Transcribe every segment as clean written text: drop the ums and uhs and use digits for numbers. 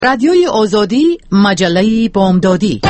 رادیوی آزادی، مجله بامدادی.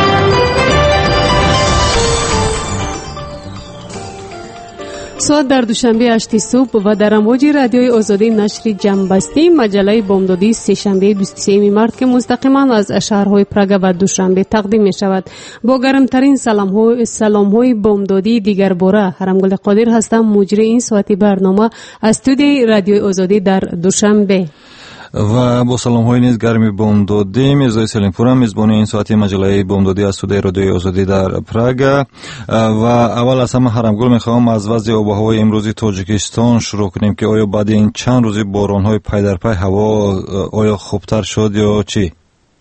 ساعت در دوشنبه 8 صبح و در امواج رادیوی آزادی نشر جنبستی مجله بامدادی سه‌شنبه 23 مارس که مستقیما از شهرهای پراگ و دوشنبه تقدیم می شود. با گرمترین سلام‌های بامدادی دیگر باره هرمگل قادر هستم، مجری این ساعتی برنامه از استودیوی رادیوی آزادی در دوشنبه. و با سلام های نیز گرمی بامدادی میرزای سلیمپور میزبان این ساعتی مجله بامدادی از استودیوی رادیوی آزادی در پراگ. و اول از همه هرمگل میخواهم از وضع آب و هوای امروزی تاجیکستان شروع کنیم که آیا بعد این چند روزی باران های پای در پای هوا آیا خوبتر شد یا چی؟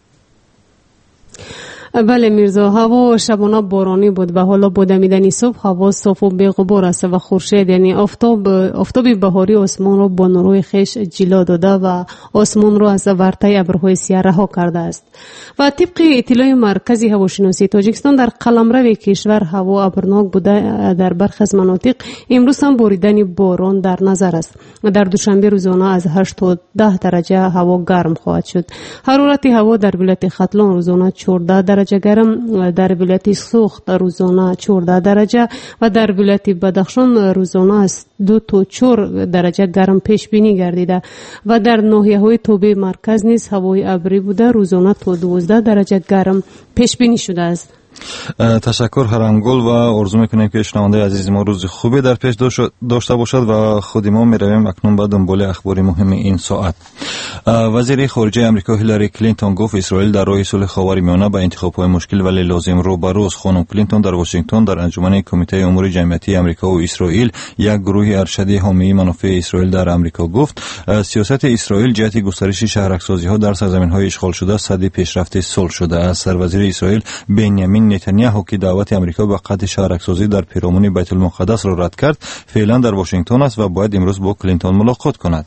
بله میرزا، هوا شبانه بارانی بود و حالا با دمیدن صبح هوا صاف و بی‌غبار است و خورشید یعنی آفتاب بهاری آسمان را با نورهای خویش جلوه داده و آسمان را از ورطه ابرهای سیاه رها کرده است. و طبق اطلاع مرکز هواشناسی تاجیکستان در قلمرو کشور هوا ابرناک بوده. در برخی از مناطق امروز هم باریدن باران در نظر است. در دوشنبه روزانه از 8 تا 10 درجه هوا گرم خواهد شد. حرارت هوا در ولایت ختلان روزانه 14 درجه گرم، در ولایت سوخت روزانه 14 درجه و در ولایت بدخشان روزانه از 2 تا 4 درجه گرم پیش بینی گردیده و در ناحیه‌های توبه مرکز نیز هوای ابری بوده، روزانه تا 12 درجه گرم پیش بینی شده است. تشکر هرمگل و آرزو میکنیم که شنونده عزیز ما روز خوبی در پیش داشته باشد و خود ما میرویم اکنون به دنبال اخبار مهم این ساعت. وزیر خارجه آمریکا هیلاری کلینتون گفت اسرائیل در راه صلح خاورمیانه به انتخاب‌های مشکل ولی لازم روبروست. خانم کلینتون در واشنگتن در انجمن کمیته امور جمعیتی آمریکا و اسرائیل، یک گروه ارشدی حامی منافع اسرائیل در آمریکا، گفت سیاست اسرائیل جهت گسترش شهرک‌سازی‌ها در سرزمین‌های اشغال شده صد پیشرفت صلح شده است. سروزیر اسرائیل بنیامین نتانیاهو که دعوت آمریکا به قطع شهرک‌سازی در پیرامون بیت المقدس را رد کرد، فعلا در واشنگتن است و باید امروز با کلینتون ملاقات کند.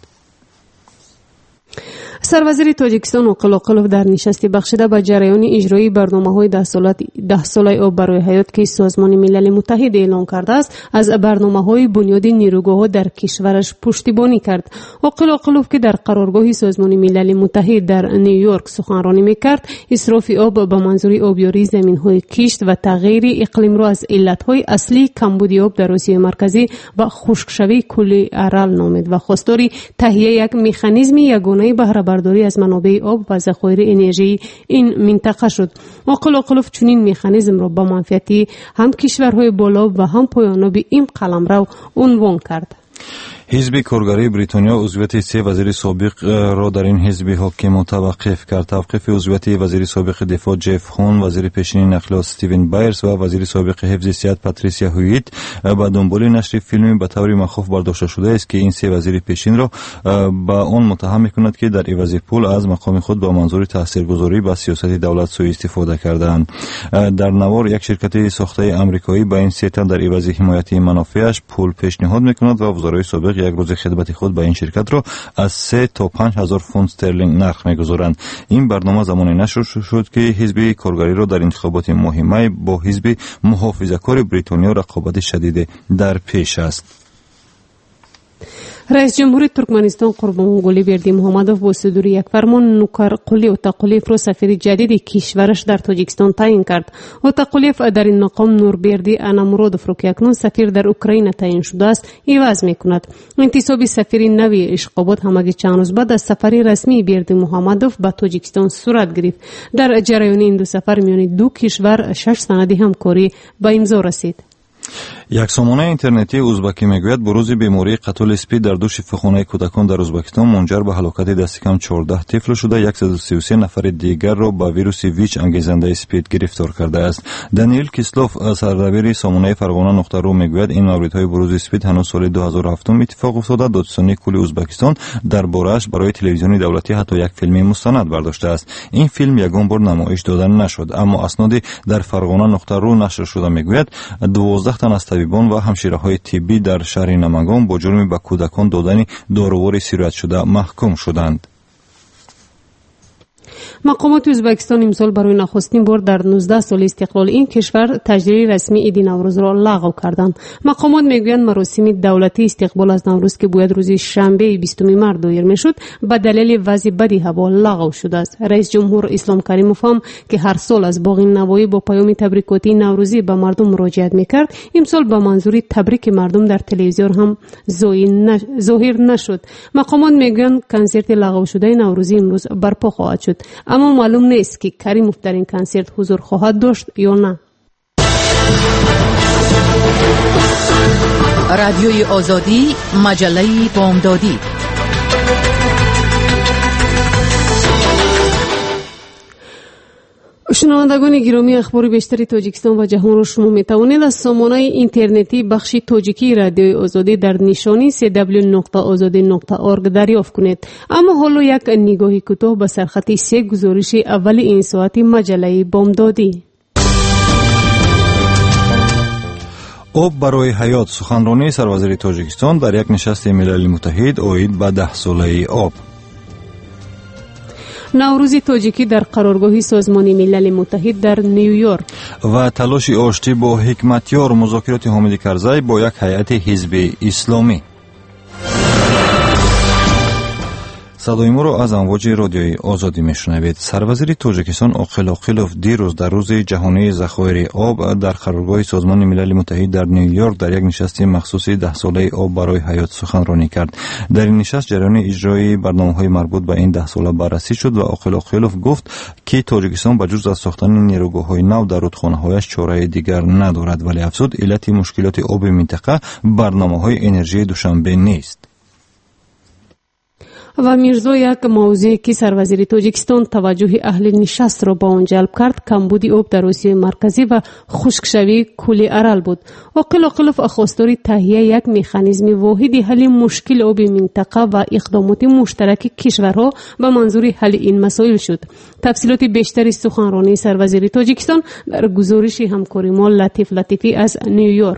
سروزیر تاجیکستان اوقل اوقلوف در نشستی بخشیده به جریان اجرایی برنامه‌های 10 ساله آب برای حیات که سازمان ملل متحد اعلام کرده است، از برنامه‌های بنیادی نیروگاه‌ها در کشورش پشتیبانی کرد. اوقل اوقلوف که در قرارگاه سازمان ملل متحد در نیویورک سخنرانی می‌کرد، اسراف آب به منظور آبیاری زمین‌های کشت و تغییر اقلیم را از علت‌های اصلی کمبود آب در آسیای مرکزی و خشکشوی کل ارال نامید و خواستار تهیه یک مکانیزم یگانه بهره برداری از منابع آب و ذخایر انرژی این منطقه شد. اوقل اوقلوف چنین مکانیزم را با منفعت هم کشورهای بالا و هم پایاناب این قلمرو عنوان کرد. حزب کارگری بریتانیا عضویت 3 وزیر سابق را در این حزب حاکم متوقف کرد. توقیف عضویت وزیر سابق دفاع جف هون، وزیر پیشین نقلات استیون بایرز و وزیر سابق حفظ صحت پاتریسیا هویت با دنبال نشر فیلمی به طور مخوف برداشته شده است که این 3 وزیر پیشین را با آن متهم می‌کند که در عوض پول از مقام خود با منظور تاثیرگذاری به سیاست دولت سوء استفاده کردند. در نوار یک شرکت ساخته آمریکایی با این 3 تن در عوض حمایت منافعش پول پیشنهاد می‌کند و وزرای سابق یک روز خدمت خود به این شرکت را از 3 تا 5000 فونت استرلینگ نرخ می‌گذارند. این برنامه زمانی نشر شد که حزب کارگری را در انتخابات مهمه با حزب محافظه‌کار بریتانیا رقابت شدید در پیش است. رئیس جمهور ترکمنستان قربانقلی بردیمحمدوف با صدور یک فرمان نوکرقلی اوتاقلیف را سفیر جدید کشورش در تاجیکستان تعیین کرد. اوتاقلیف در این مقام نوربردی انامرودوف را که اکنون سفیر در اوکراین تعیین شده است عوض می‌کند. انتصاب سفیر نوی اشقابات همگی چند روز بعد از سفر رسمی بردیمحمدوف به تاجیکستان صورت گرفت. در جریان این دو سفر میان دو کشور 6 سند همکاری به امضا رسید. یک سامانه اینترنتی ازبکی میگوید بروز بیماری قتل اسپید در دو شفاخانه کودکان در ازبکستان منجر به هلاکت دست کم 14 طفل شده. 133 نفر دیگر را با ویروس ویچ انگیزنده اسپید گرفتار کرده است. دانیل کیسلوف سردبیر سامانه فرغانه.ru میگوید این موردهای بروز اسپید هنوز سال 2007 اتفاق افتاده. دادستانی کل ازبکستان درباره‌اش برای تلویزیون دولتی حتی یک فیلم مستند برداشته است. این فیلم یگان بار نمایش داده نشد، اما اسنادی در فرغانه.ru نشر شده میگوید 12 تن از طبیبان و همشیره‌های طبی در شهر نمنگان با جرم به کودکان دادن داروهای سیرت شده محکوم شدند. مقامات ازبکستان امسال برای نخستین بار در 19 سال استقلال این کشور تجلیل رسمی عید نوروز را لغو کردند. مقامات میگویند مراسم دولتی استقبال از نوروز که باید روز شنبه 20 مارس دایر میشد به دلیل وضع بدی هوا لغو شده است. رئیس جمهور اسلام کریموف هم که هر سال از باغ نوایی با پیام تبریکاتی نوروزی به مردم مراجعت میکرد، امسال به منظور تبریک مردم در تلویزیون هم ظاهر نشد. مقامات میگویند کنسرت لغو شده نوروزی امروز برپا خواهد شد، اما معلوم نیست که کریموف در این کنسرت حضور خواهد داشت یا نه. رادیوی آزادی، مجله بامدادی. شنوندگان گرامی، اخبار بیشتری تاجیکستان و جهان را شما می توانید از سامانه اینترنتی بخش تاجیکی رادیوی آزادی در نشانی www.azadi.org دریافت کنید. اما حالا یک نگاهی کوتاه به سرخط 3 گزارش اول این ساعت مجله بامدادی. آب برای حیات، سخنرانی سروزیر تاجیکستان در یک نشست ملل متحد اوید به 10 ساله آب. نوروز تاجیکی در قرارگاه سازمان ملل متحد در نیویورک و تلاش آشتی با حکمتیار، مذاکرات حامد کرزی با یک هیئت حزب اسلامی. صدای ما را از امواج رادیوی آزادی میشنوید. سروزیر تاجیکستان عاقل عاقلوف دیروز در روز جهانی ذخایر آب در قرارگاه سازمان ملل متحد در نیویورک در یک نشست مخصوص 10 ساله آب برای حیات سخنرانی کرد. در این نشست جریان اجرای برنامه‌های مربوط به این 10 ساله بررسی شد و عاقل عاقلوف گفت که تاجیکستان به جز از ساختن نیروگاه‌های نو در رودخانه‌هایش چاره دیگر ندارد، ولی افزود علت مشکلات آب منطقه برنامه‌های انرژی دوشنبه نیست. و میرزا یک موضوعی که سروزیر تاجیکستان توجه اهل نشست را با آن جلب کرد کمبود آب در آسیای مرکزی و خشکشوی کوه ارل بود. عاقل عاقلوف خواستار تهیه یک مکانیزم واحد حل مشکل آب منطقه و اقدامات مشترک کشورها به منظور حل این مسائل شد. تفصیلات بیشتری سخنرانی سروزیر تاجیکستان در گزارش همکاری ما لطیف لطیفی از نیویورک.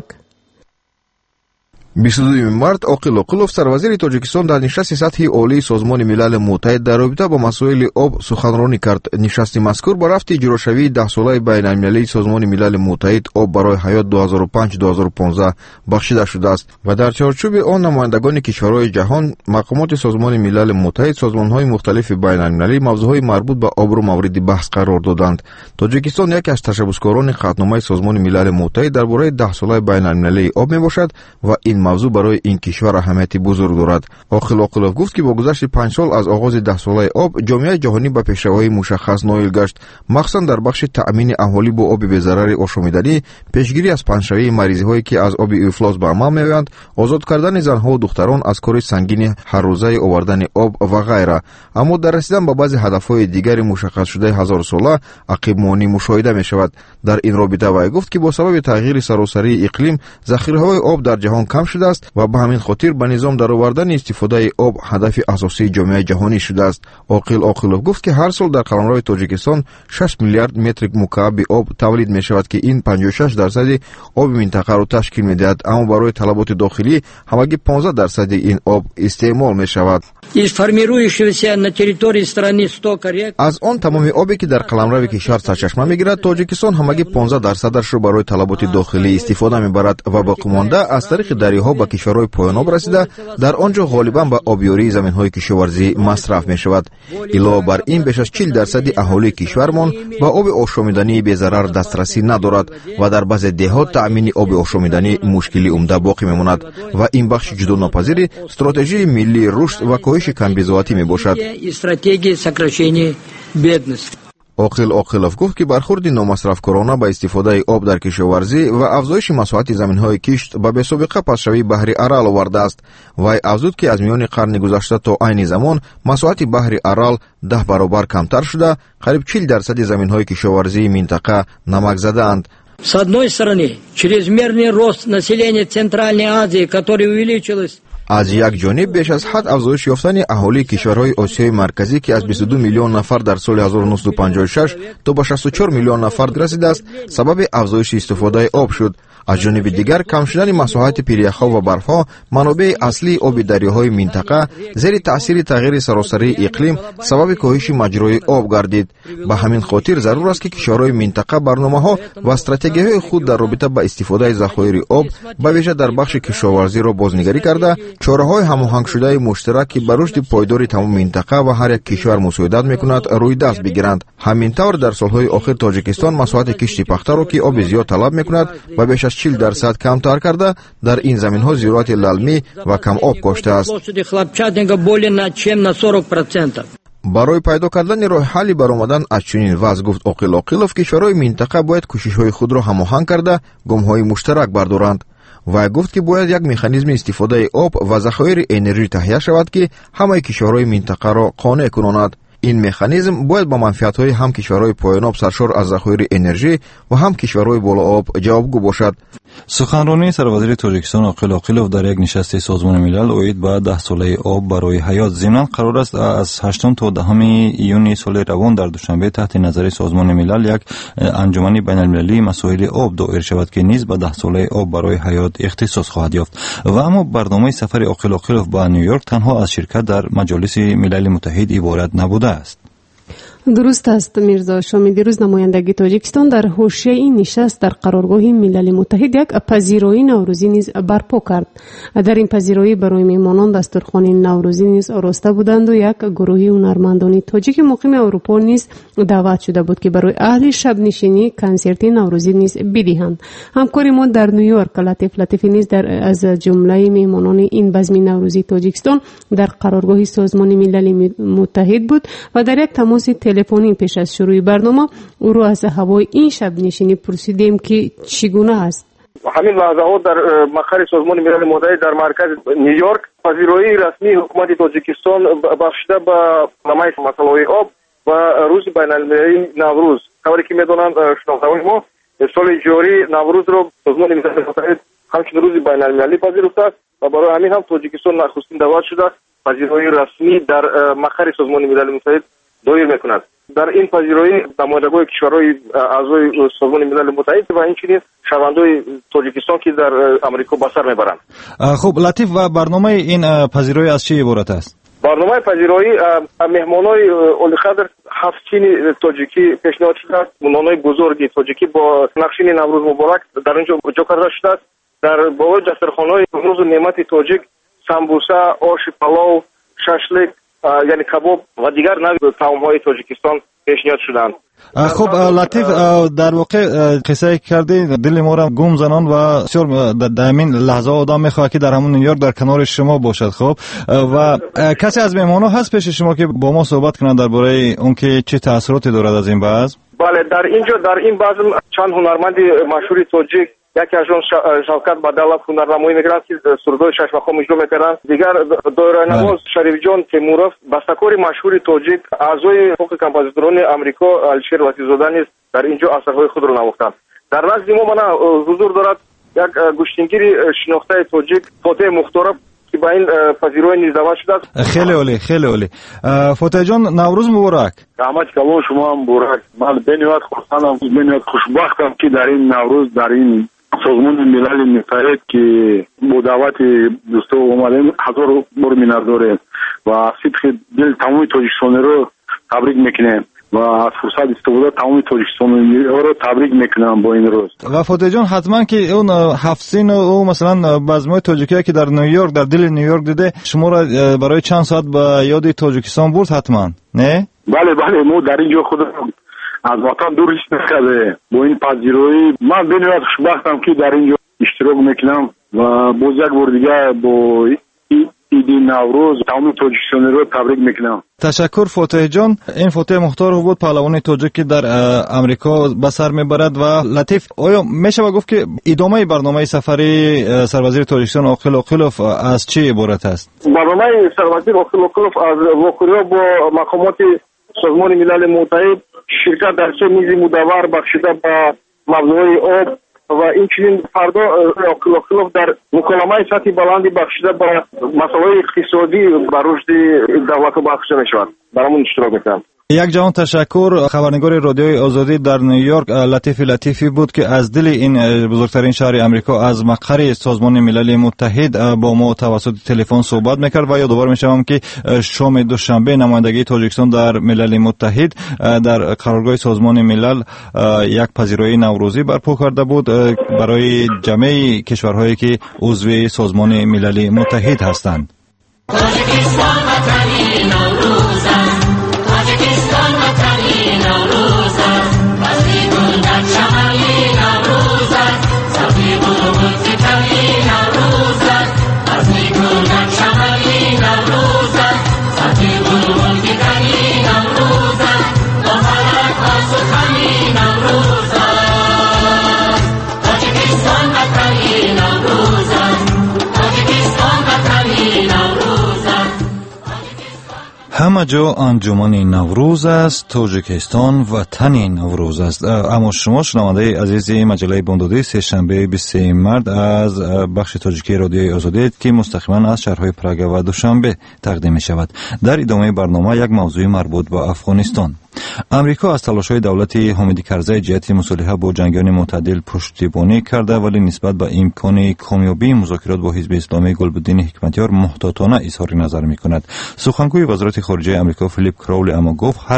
22 مارت عاقل عاقلوف سروزیر تاجیکستان در نشست سطحی عالی سازمان ملل متحد در رابطه با مسائل آب سخنرانی کرد. نشست مذکور با رفت اجراشوی 10 ساله بین المللی سازمان ملل متحد آب برای حیات 2005-2015 بخشیده شده است و در چارچوب آن نمایندگان کشورهای جهان، مقامات سازمان ملل متحد، سازمانهای مختلف بین المللی موضوعهای مربوط به آب را مورد بحث قرار دادند. تاجیکستان یکی از تشبثکاران قطعنامه سازمان ملل متحد درباره 10 ساله بین المللی آب میباشد و این موضوع برای این کشور اهمیت بزرگ دارد. عاقل عاقلوف گفت که با گذشت 5 سال از آغاز 10 ساله آب، جامعه جهانی به پیشروی‌های مشخص نائل گشت، مخصوصا در بخش تأمین اهالی با آب بی‌ضرر آشامیدنی، پیشگیری از پنجشوی مریضی‌هایی که از آب افلاس به عمل می‌آیند، آزاد کردن زن‌ها و دختران از کار سنگین هر روزه آوردن آب و غیره. اما در رسیدن به بعضی هدف‌های دیگر مشخص شده 1000 ساله عقب مانی مشاهده می‌شود. در این رابطه وی گفت که با سبب تغییر سراسری اقلیم، ذخیره‌های آب در جهان کم شده است و به همین خاطر به نظام درآوردن استفاده آب هدف اساسی جامعه جهانی شده است. عاقل عاقلوف گفت که هر سال در قلمرو تاجیکستان 6 میلیارد متر مکعب آب تولید می شود که این 56% آب منطقه را تشکیل می دهد، اما برای طلبات داخلی همگی 15% این آب استعمال می شود. از آن تمام آبی که در قلمرو کشور سرچشمه می گیرد، تاجیکستان همگی 15% را برای طلبات داخلی استفاده می برد و باقی مانده از طریق دریاها به کشورهای پایان آب رسیده در آنجا غالبا به آبیاری زمین‌های کشاورزی مصرف می شود. علاوه بر این بیش از 40% اهالی کشورمان به آب آشامیدنی بی‌ضرر دسترسی ندارد و در بعضی دهات تأمین آب آشامیدنی مشکلی عمده باقی میماند و این بخش جدا ناپذیر استراتژی ملی رشد و کاهش کمبزاعتی می باشد. عاقل عاقلوف گفت که برخورد نامصرفکارانه به استفاده آب در کشاورزی و افزایش مساحت زمین‌های کشت به بی‌سابقه پسشوی بحر ارال آورده است. وی افزود که از میان قرن گذشته تا عین زمان مساحت بحر ارال 10 برابر کمتر شده، قریب 40% زمین‌های کشاورزی منطقه نمک زده‌اند. С одной стороны, чрезмерный рост населения Центральной Азии, который увеличилось. از یک جانب بیش از حد افزایش یافتن اهالی کشورهای آسیای مرکزی که از 22 میلیون نفر در سال 1956 تا به 64 میلیون نفر رسیده است، سبب افزایش استفاده آب شد. аз ҷониби дигар кам шудани масоҳати пиряхҳо ва барфҳо манобеи аслии оби дарёҳои минтақа зери таъсири тағйири саросарии иқлим сабаби коҳиши маҷрои об гардид. ба ҳамин хотир зарур аст ки кишварҳои минтақа барномаҳо ва стратегияҳои худ дар робита ба истифодаи захоири об ба виҷа дар бахши кишоварзиро бознигарӣ карда чораҳои ҳамоҳангшудаи муштарак ки ба рушди пойдори тамоми минтақа ва ҳар як кишвар мусоидат мекунад рӯй даст бигиранд. ҳамин тавр дар солҳои охир тоҷикистон масоҳати кишти пахтаро ки оби зиёд талаб мекунад ба беш аз 40% камтар карда дар ин заминҳо зироати лалмӣ ва камоб коштааст. барои пайдо кардани роҳи ҳалли баромадан аз чунин вазъ, гуфт Оқил Оқилов, кишварҳои минтақа бояд кӯшишҳои худро ҳамоҳанг карда гомҳои муштарак бардоранд. вай гуфт ки бояд як механизми истифодаи об ва захоири энержӣ таҳия шавад ки ҳамаи кишварҳои минтақаро қонеъ кунонад. ин механизм бояд ба манфиатҳои ҳам кишварҳои поёноб саршор аз захоири энержӣ ва ҳам кишварҳои болооб ҷавобгӯ бошад. суханронии сарвазири тоҷикистон Оқил Оқилов дар як нишасти созмони милал оид ба 10 солаи об барои ҳаёт. зимнан қарор аст аз 8 то 10 июни соли равон дар душанбе таҳти назари созмони милал як анҷумани байналмилалии масоили об доир шавад ки низ ба 10 солаи об барои ҳаёт ихтисос хоҳад ёфт. ва аммо барномаи сафари Оқил Оқилов ба Нью-Йорк танҳо аз ширкат дар маҷолиси Милали Муттаҳид иборат набудааст. дуруст аст мирзо шоми. дирӯз намояндаги тоҷикистон дар ҳошияи ин нишаст дар қароргоҳи Милали Муттаҳид як пазироии наврӯзӣ низ барпо кард. дар ин пазироӣ барои меҳмонон дастурхони наврӯзӣ низ ороста буданду як гурӯҳи ҳунармандони тоҷики муқими Аврупо низ даъват шуда буд ки барои аҳли шабнишинӣ консерти наврӯзӣ низ бидиҳанд. ҳамкори мо дар Нью-Йорк Латиф Латифи низ аз ҷумлаи меҳмонони ин базми наврӯзии Тоҷикистон дар қароргоҳи созмони Милали Муттаҳид буд ва дар як тамоси телефонӣ пеш аз шурӯи барнома ӯро аз ҳавои ин шабнишинӣ пурсидем ки чӣ гуна аст. ҳамин лаҳзаҳо дар мақари созмони милали муттаҳид дар маркази Нью-Йорк пазироии расмии ҳукумати Тоҷикистон бахшида ба намаи масъалаҳои об ва рӯзи байналмилалии Наврӯз. тавре ки медонанд шунавандаони мо соли ҷорӣ Наврӯзро созмони милали муттаҳид ҳамчун рӯзи байналмилалӣ пазирифтааст ва барои ҳамин ҳам Тоҷикистон нахустин даъват шуда пазироии расмӣ дар мақари созмони милали муттаҳид доир мекунад. дар ин пазироӣ намояндагои кишварҳои аъзои созмони милали муттаҳид ва инчунин шавандои Тоҷикистон ки дар Амрико ба сар мебаранд. хуб Латиф, ва барномаи ин пазироӣ аз чӣ иборат аст? барномаи пазироӣ меҳмонои олиқадр ҳафтчини тоҷикӣ пешниҳод шудааст. меҳмонои бузурги тоҷикӣ бо нақшини Наврӯз муборак дар инҷо ҷо карда шудааст. дар болои дастархонҳои рӯзу неъмати тоҷик самбуса, оши палов, шашлик, яъне кабоб ва дигар навъи таомҳои Тоҷикистон пешниҳод шуданд. хуб Латиф, дар воқеъ қиссае кардӣ дили моро гум занон ва бисёр дар ҳамин лаҳза одам мехоҳад ки дар ҳамон Нью-Йорк дар канори шумо бошад. хуб ва касе аз меҳмонҳо ҳаст пеши шумо ки бо мо суҳбат кунад дар бораи он ки чӣ таъссуроте дорад аз ин базм? бале, дар инҷо дар ин базм чанд ҳунарманди машҳури тоҷик, яке аз он Шавкат Бадалов ҳунарнамоӣ мекарданд ки сурдои шашмахом иҷро мекарданд. дигар доиранаворз Шарифҷон Темуров, бастакори машҳури тоҷик, аъзои ҳуқуқи композиторони Амрико Алишер Латифзода низ дар инҷо асарҳои худро навохтанд. дар назди мо мана ҳузур дорад як гӯштингири шинохтаи тоҷик Фотеҳ Мухторов ки ба ин пазироӣ низ даъват шудааст. хеле олӣ, хеле олӣ. Фотеҳҷон, Наврӯз муборак. раҳмати калон шумо ҳам муборак. ман бениҳоят хурсандам, бениҳоят хушбахтам ки дар ин Наврӯз дар ин созмони милали муттаҳид ки бо даъвати дӯстон омадем ҳазор бор миннат дорем ва сидқи дил тамоми тоҷикистонеро табрик мекунем ва аз фурсат истифода тамоми тоҷикистониҳоро табрик мекунам бо ин рӯз. ва Фотеҳҷон, ҳатман ки он ҳафтсину масалан базмҳои тоҷикие ки дар Нью-Йорк, дар дили Нью-Йорк диде, шуморо барои чанд соат ба ёди Тоҷикистон бурд ҳатман, не? бале, мо дар ин ҷо худро аз ватан дур ҳис накарде. бо ин пазироӣ ман бениҳоят хушбахтам ки дар ин ҷо иштирок мекунам ва боз як бор дига бо иди Наврӯз тамоми тоҷикистонеро табрик мекунам. ташаккур Фотеҳҷон. ин Фотеҳ Мухторов буд, паҳлавони тоҷик ки дар Амрико ба сар мебарад. ва Латиф, оё мешава гуфт ки идомаи барномаи сафари сарвазири Тоҷикистон Оқил Оқилов аз чӣ иборат аст? барномаи сарвазир Оқил Оқилов аз вокӯриҳо бо мақомоти созмони милали муттаҳид, ширкат дар чӣ мизи мудаввар бахшида ба мавзӯи об ва инчунин фардо Оқил Оқилов дар муколамаи сатҳи баланди бахшида ба масъалаҳои иқтисодӣ ба рушди давлатҳо бахшида мешавад. дар ҳамон иштирок мекунам. یک جهان تشکر. خبرنگار رادیوی آزادی در نیویورک لطیف لطیفی بود که از دل این بزرگترین شهر امریکا از مقر سازمان ملل متحد با ما توسط تلفن صحبت میکرد. و یادآور میشم که شام دوشنبه نمایندگی تاجیکستان در ملل متحد در قرارگاه سازمان ملل یک پذیرایی نوروزی برپا کرده بود برای جمعی کشورهایی که عضو سازمان ملل متحد هستند. تاجیکستان وطنی نوروز است، تاجیکستان وطنی نوروز است، فصلی گل در چمنی نوروز است، سبزی بلبل فکری نوروز است، فصلی گل در چمنی نوروز است، سبزی بلبل فکری نوروز است، دخترک ها سخنی نوروز است، تاجیکستان وطنی نوروز است، تاجیکستان وطنی نوروز. همه جا انجمن نوروز است، تاجیکستان وطن نوروز است. اما شما شنونده عزیز مجله بامدادی سه‌شنبه 23 مارس از بخش تاجیکی رادیوی آزادی که مستقیما از شهرهای پراگ و دوشنبه تقدیم می شود. در ادامه برنامه یک موضوع مربوط به افغانستان. امریکا از تلاش‌های دولت حامد کرزی جهت مصالحه با جنگیان معتدل پشتیبانی کرده، ولی نسبت به امکان کامیابی مذاکرات با حزب اسلامی گلبدین حکمتیار محتاطانه اظهار نظر می‌کند. سخنگوی وزارت خارجه امریکا فیلیپ کراولی اما گفت هر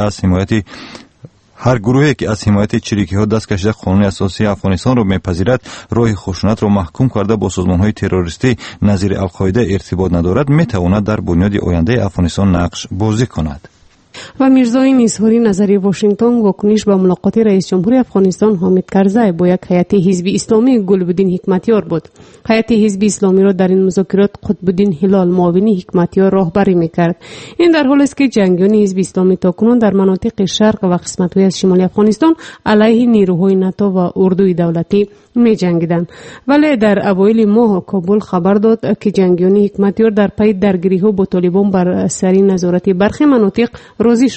گروهی که از حمایت چریکی‌ها دست کشیده قانون اساسی افغانستان را می‌پذیرد، راه خشونت را محکوم کرده با سازمان‌های تروریستی نظیر القاعده ارتباط ندارد، می‌تواند در بنیاد آینده افغانستان نقش بازی کند. و میرزای اظهاری نظری واشنگتن واکنش به ملاقات رئیس جمهور افغانستان حامد کرزی با یک هیئت حزب اسلامی گلبدین حکمتیار بود. هیئت حزب اسلامی را در این مذاکرات قطبالدین هلال معاون حکمتیار راهبری میکرد. این در حالی است که جنگیان حزب اسلامی تاکنون در مناطق شرق و قسمت‌های از شمال افغانستان علیه نیروهای ناتو و اردوی دولتی می جنگیدند. ولی در اوایل ماه کابل خبر داد که جنگیان حکمتیار در پی درگیری‌ها با طالبان بر سری نظارت برخی مناطق راضی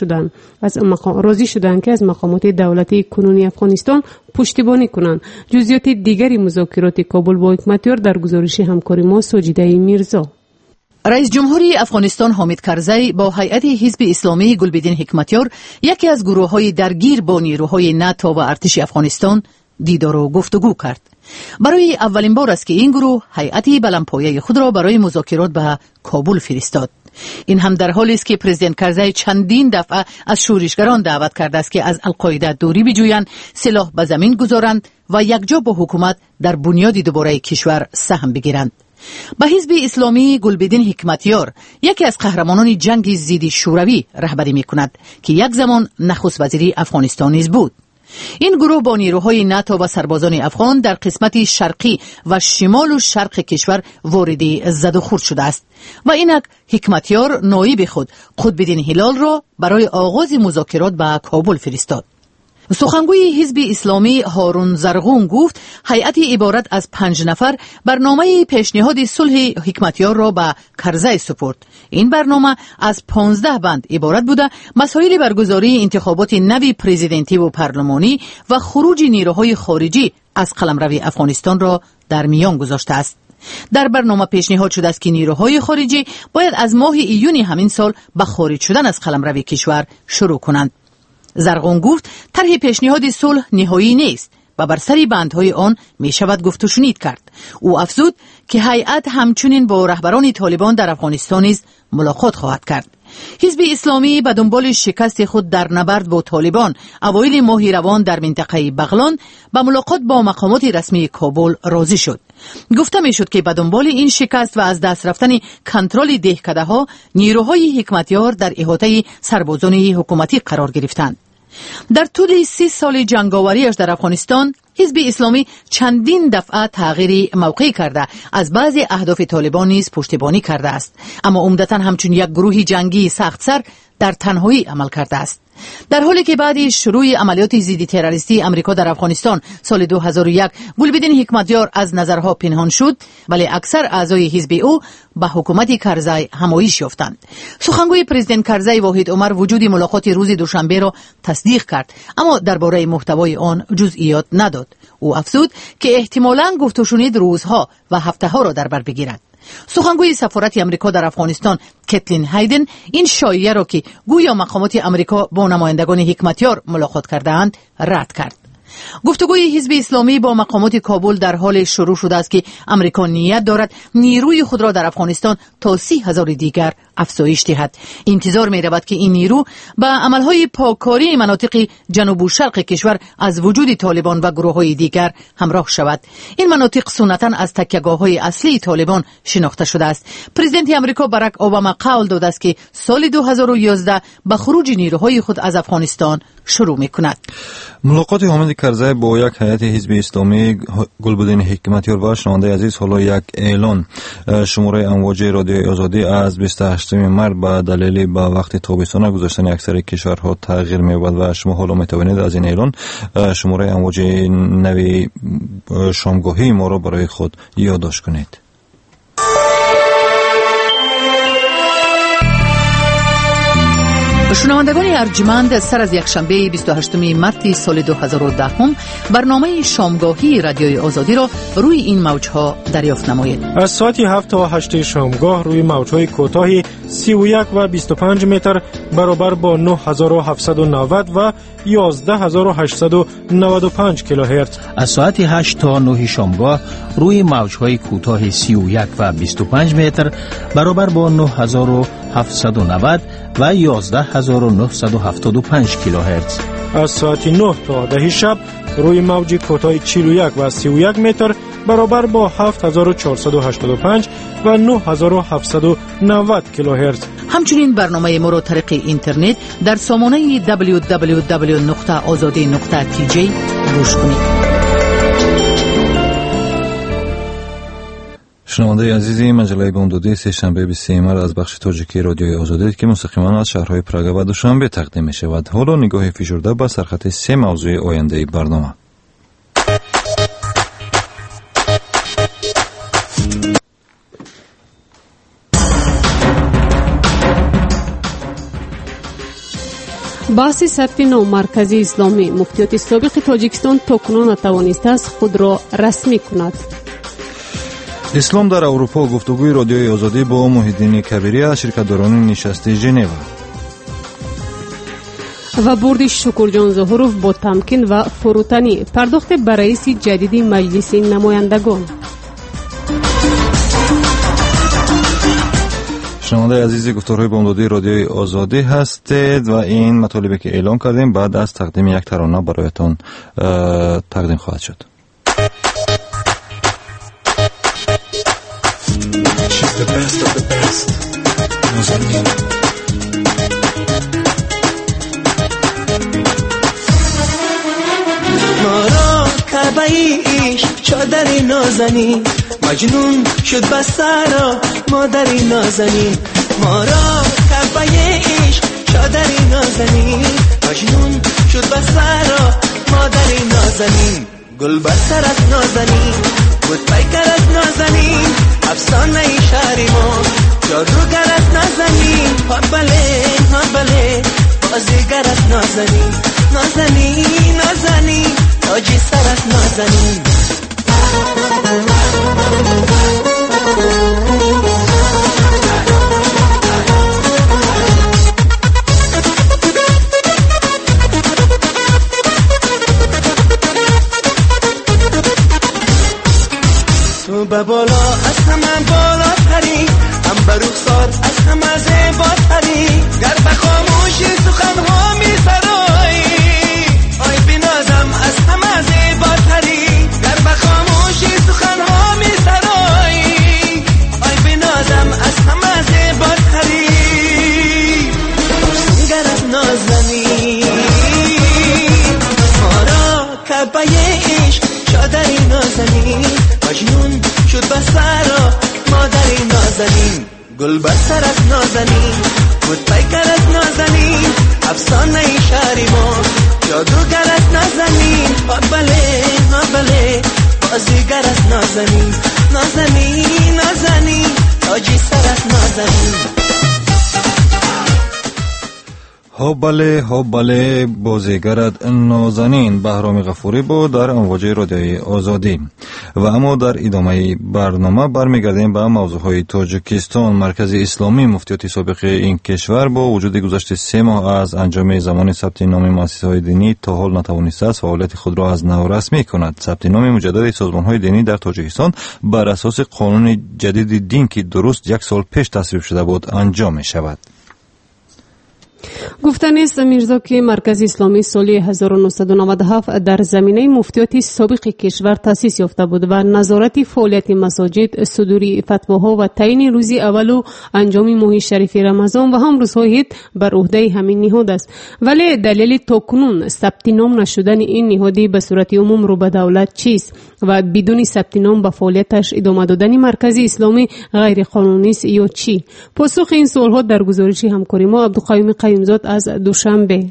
شدند که از مقامات دولتی کنونی افغانستان پشتیبانی کنند. جزئیات دیگری مذاکرات کابل با حکمتیار در گزارش همکاری ما ساجده میرزا. رئیس جمهوری افغانستان حامد کرزی با هیئت حزب اسلامی گلبدین حکمتیار، یکی از گروه‌های درگیر با نیروهای ناتو و ارتش افغانستان، دیدار و گفتگو کرد. برای اولین بار است که این گروه هیئتی بلندپایه خود را برای مذاکرات به کابل فرستاد. این هم در حالی است که پرزیدنت کرزی چندین دفعه از شورشگران دعوت کرده است که از القاعده دوری بجویند، سلاح به زمین گذارند و یکجا با حکومت در بنیاد دوباره کشور سهم بگیرند. به حزب اسلامی گلبدین حکمتیار، یکی از قهرمانان جنگ ضد شوروی، رهبری می‌کند که یک زمان نخست وزیر افغانستان نیز بود. این گروه با نیروهای ناتو و سربازان افغان در قسمت شرقی و شمال و شرق کشور وارد زد و خورد شده است و اینک حکمتیار نایب خود قطبالدین هلال را برای آغاز مذاکرات به کابل فرستاد. سخنگوی حزب اسلامی هارون زرغون گفت هیئت عبارت از 5 نفر برنامه پیشنهاد صلح حکمتیار را به کرزی سپرد. این برنامه از 15 بند عبارت بوده، مسائل برگزاری انتخابات نوی پرزیدنتی و پارلمانی و خروج نیروهای خارجی از قلمرو افغانستان را در میان گذاشته است. در برنامه پیشنهاد شده است که نیروهای خارجی باید از ماه ایون همین سال به خارج شدن از قلمرو کشور شروع کنند. زرغون گفت طرح پیشنهاد صلح نهایی نیست و بر سر بندهای آن می شود گفت و شنید کرد. او افزود که هیئت همچنین با رهبران طالبان در افغانستان نیز ملاقات خواهد کرد. حزب اسلامی به دنبال شکست خود در نبرد با طالبان اوایل ماه روان در منطقه بغلان به ملاقات با مقامات رسمی کابل راضی شد. گفته می شد که به دنبال این شکست و از دست رفتن کنترل دهکده ها، نیروهای حکمتیار در احاطه سربازان حکومتی قرار گرفتند. در طول 30 سال جنگاوریش در افغانستان، حزب اسلامی چندین دفعه تغییر موقعی کرده، از بعضی اهداف طالبان نیز پشتیبانی کرده است، اما عمدتاً همچون یک گروه جنگی سخت سر در تنهایی عمل کرده است. در حالی که بعد شروع عملیات ضد تروریستی امریکا در افغانستان سال 2001 گلبدین حکمتیار از نظرها پنهان شد، ولی اکثر اعضای حزب او به حکومت کرزی همایش یافتند. سخنگوی پرزیدنت کرزی واحد عمر وجود ملاقات روز دوشنبه را تصدیق کرد، اما درباره محتوای آن جزئیات نداد. او افزود که احتمالاً گفت و شنید روزها و هفته‌ها را در بر بگیرد. سخنگوی سفارت امریکا در افغانستان کتلین هایدن این شایعه را که گویا مقامات امریکا با نمایندگان حکمتیار ملاقات کرده‌اند رد کرد. گفتگوی حزب اسلامی با مقامات کابل در حال شروع شده است که امریکا نیت دارد نیروی خود را در افغانستان تا 30,000 دیگر افزایش دهد. انتظار می رود که این نیرو به عملهای پاککاری مناطق جنوب و شرق کشور از وجود طالبان و گروه‌های دیگر همراه شود. این مناطق سنتاً از تکیه‌گاه‌های اصلی طالبان شناخته شده است. پرزیدنت امریکا باراک اوباما قول داده است که سال 2011 به خروج نیروهای خود از افغانستان شروع می‌کند. ملاقات حامد کرزی با یک هیئت حزب اسلامی گلبدین حکمتیار و شنونده عزیز، حالا یک اعلان. شماره امواج رادیوی آزادی از 28 مرداد به دلیل به وقت تابستان گذاشتن اکثر کشورها تغییر می‌یابد و شما حالا می‌توانید از این اعلان شماره امواج نوی شامگاهی ما را برای خود یادداشت کنید. شنوندگان ارجمند، سر از یکشنبه 28 مارس سال 2010 برنامه شامگاهی رادیوی آزادی را روی این موج‌ها دریافت نمایید. از ساعت 7 تا 8 شامگاه روی موج‌های کوتاه 31 و 25 متر برابر با 9790 و 11895 کیلوهرتز. از ساعت 8 تا 9 شامگاه روی موج‌های کوتاه 31 و 25 متر برابر با 9790 و 11975 کیلوهرتز. از ساعت 9 تا 10 شب روی موج کوتاه 41 و 31 متر برابر با 7485 و 9790 کیلوهرتز. همچنین برنامه ما را طریق اینترنت در سامانه www.azadi.tj گوش کنید. شنونده عزیزی، مجله بامدادی سه‌شنبه 23 مرداد از بخش تاجیکی رادیوی آزادی که مستقیما از شهرهای پراگ و دوشنبه تقدیم می شود. حالا نگاه فشرده به سرخط 3 موضوع آینده برنامه. بحث ثبت نام مرکزی اسلامی مفتیات سابق تاجیکستان تاکنون نتوانسته است خود را رسمی کند. اسلام در اروپا، گفتگوی رادیوی آزادی با محیدین کبیری از شرکت‌داران نشست ژنو و برد شکرجان ظهوروف با تمکین و فروتنی پرداخت به رئیس جدید مجلس نمایندگان. شنونده عزیزی، گفتارهای بامدادی رادیوی آزادی هستید و این مطالبی که اعلان کردیم بعد از تقدیم یک ترانه برایتان تقدیم خواهد شد. She's the best of the best. نازنین. ما را کعبه عشق چادر نازنین، مجنون شد بسارا مادر نازنین. ما را کعبه عشق چادر نازنین، مجنون شد بسارا مادر نازنین. گل بستر از نازنین، بود پیکر از نازنین، افسانه شهر ما جادوگر از نازنین. ها بله بازیگر از نازنین، نازنین نازنین تاجی سر از نازنین. تو به بالا از همه بالا تری، هم بروخسار از همه زیبا تری. گر به خاموشی سخنها می سرایی، آی بنازم از همه زیبا تری. گر به خاموشی سخنها می سرایی، آی بنازم از همه زیبا تری. افسونگر از نازنی ما را کعبه عشق چادری نازنین، مجنون شد بسارا مادر نازنین. گل بستر از نازنین، بود پیکر از نازنین، افسانه شهر ما جادوگر از نازنین. ها بله بازیگر از نازنین، نازنین نازنین تاجی سر از نازنین. بله بازیگرد نازنین بهرام غفوری بود در امواج رادیوی آزادی. و اما در ادامه برنامه برمیگردیم به موضوعهای تاجیکستان. مرکز اسلامی مفتیات سابق این کشور با وجود گذشت 3 ماه از انجام زمان ثبت نام مؤسسه‌های دینی تا حال نتوانسته است فعالیت خود را از نو رسمی کند. ثبت نام مجدد سازمان‌های دینی در تاجیکستان بر اساس قانون جدید دین که درست 1 سال پیش تصویب شده بود انجام می شود. گفتن است میرزا که مرکز اسلامی سال 1997 در زمینه مفتیات سابق کشور تأسیس یافته بود و نظارت فعالیت مساجد، صدور فتواها و تعیین روز اول و انجام ماه شریف رمضان و هم روزهای عید بر عهده همین نهاد است. ولی دلیل تاکنون ثبت نام نشدن این نهادی به صورت عموم رو به دولت چیست و بدون ثبت نام به فعالیتش ادامه دادن مرکز اسلامی غیر قانونی است یا چی؟ پاسخ این سوالها در گزارش همکاری ما عبدالقیوم قیومزاد از دوشنبه.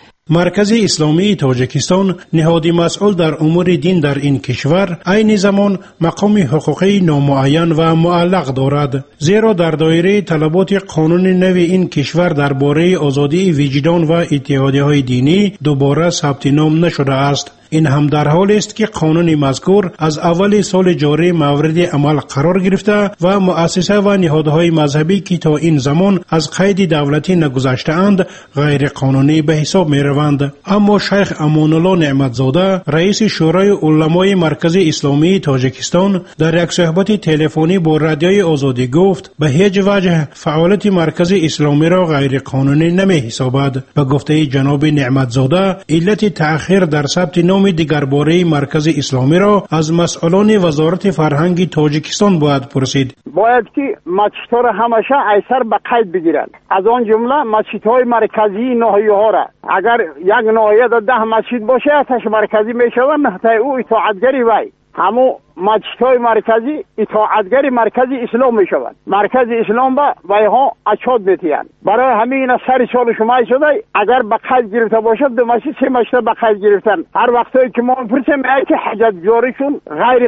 مرکز اسلامی تاجیکستان نهادی مسئول در امور دین در این کشور عین زمان مقام حقوقی نامعین و معلق دارد، زیرا در دایره طلبات قانون نو این کشور درباره آزادی وجدان و اتحادیه‌های دینی دوباره ثبت نام نشده است. این هم در حال است که قانون مذکور از اول سال جاری مورد عمل قرار گرفته و مؤسسه و نهادهای مذهبی که تا این زمان از قید دولتی نگذشته‌اند غیر قانونی به حساب می روند. اما شیخ امان الله نعمتزاده رئیس شورای علمای مرکز اسلامی تاجیکستان در یک صحبت تلفنی با رادیوی آزادی گفت به هیچ وجه فعالیت مرکز اسلامی را غیر قانونی نمی حسابد. به گفته جناب نعمتزاده علت تأخیر در ثبت نام دیگرباره مرکز اسلامی را از مسئولان وزارت فرهنگ تاجیکستان باید پرسید. باید که مسجدها را همشه ایسر به قید بگیرند. از آن جمله مسجدهای مرکزی ناحیه‌ها را اگر یک ناحیه 10 مسجد باشه اتش مرکزی میشوند، نه او اطاعتگری وی همو مسجدهای مرکزی اطاعتگری مرکز اسلام می شود. مرکز اسلام با ویها اچاد میتیند. برای همین سر سال شما شده اگر به قید گرفته باشد 2 مسجد 3 مسجد به قید گرفتن. هر وقتی که ما پرسیم که حجت جاریشون غیر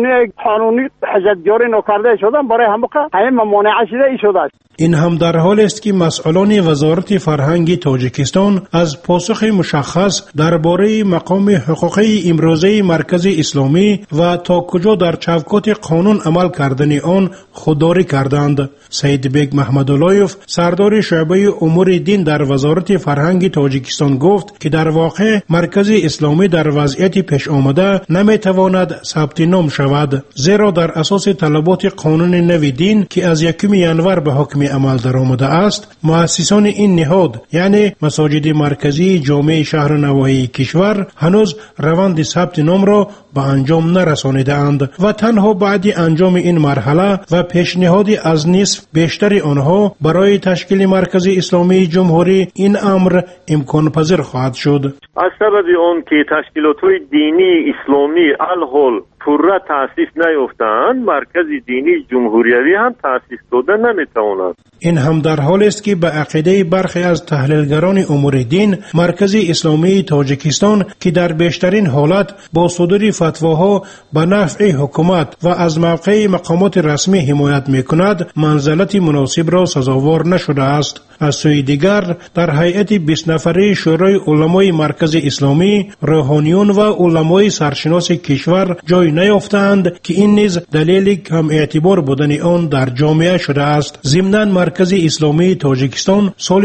قانونی حجت جاری نکرده شدن، برای همه ممانعه شده است. این هم در حال است که مسئولان وزارت فرهنگ تاجیکستان از پاسخ مشخص درباره مقام حقوقی امروزه مرکز اسلامی و تا کجا در چوکات قانون عمل کردن آن خودداری کردند. سید بیگ محمداللهیف سردار شعبه امور دین در وزارت فرهنگ تاجیکستان گفت که در واقع مرکز اسلامی در وضعیت پیش آمده نمیتواند ثبت نام شود، زیرا در اساس طلبات قانون نو دین که از 1 ینور به حکم عمل در آمده است، مؤسسان این نهاد یعنی مساجد مرکزی جامع شهر نواحی کشور هنوز روند ثبت نام را به انجام نرسانیده اند و تنها بعد انجام این مرحله و پیشنهادی از نصف بیشتر آنها برای تشکیل مرکز اسلامی جمهوری این امر امکان پذیر خواهد شد. از سبب اون که تشکیلات‌های دینی اسلامی الحال پورا تأسیس نیافتند، مرکز دینی جمهوریوی هم تأسیس داده نمیتواند. این هم در حال است که به عقیده برخی از تحلیلگران امور دین مرکز اسلامی تاجیکستان که در بیشترین حالت با صدور فتواها به نفع حکومت و از موقع مقامات رسمی حمایت میکند منزلت مناسب را سزاوار نشده است. از سوی دیگر در هیئت 20 نفره شورای علمای مرکز اسلامی روحانیون و علمای سرشناس کشور جای نیافتند که این نیز دلیل کم اعتبار بودن آن در جامعه شده است. ضمناً مرکز اسلامی تاجیکستان سال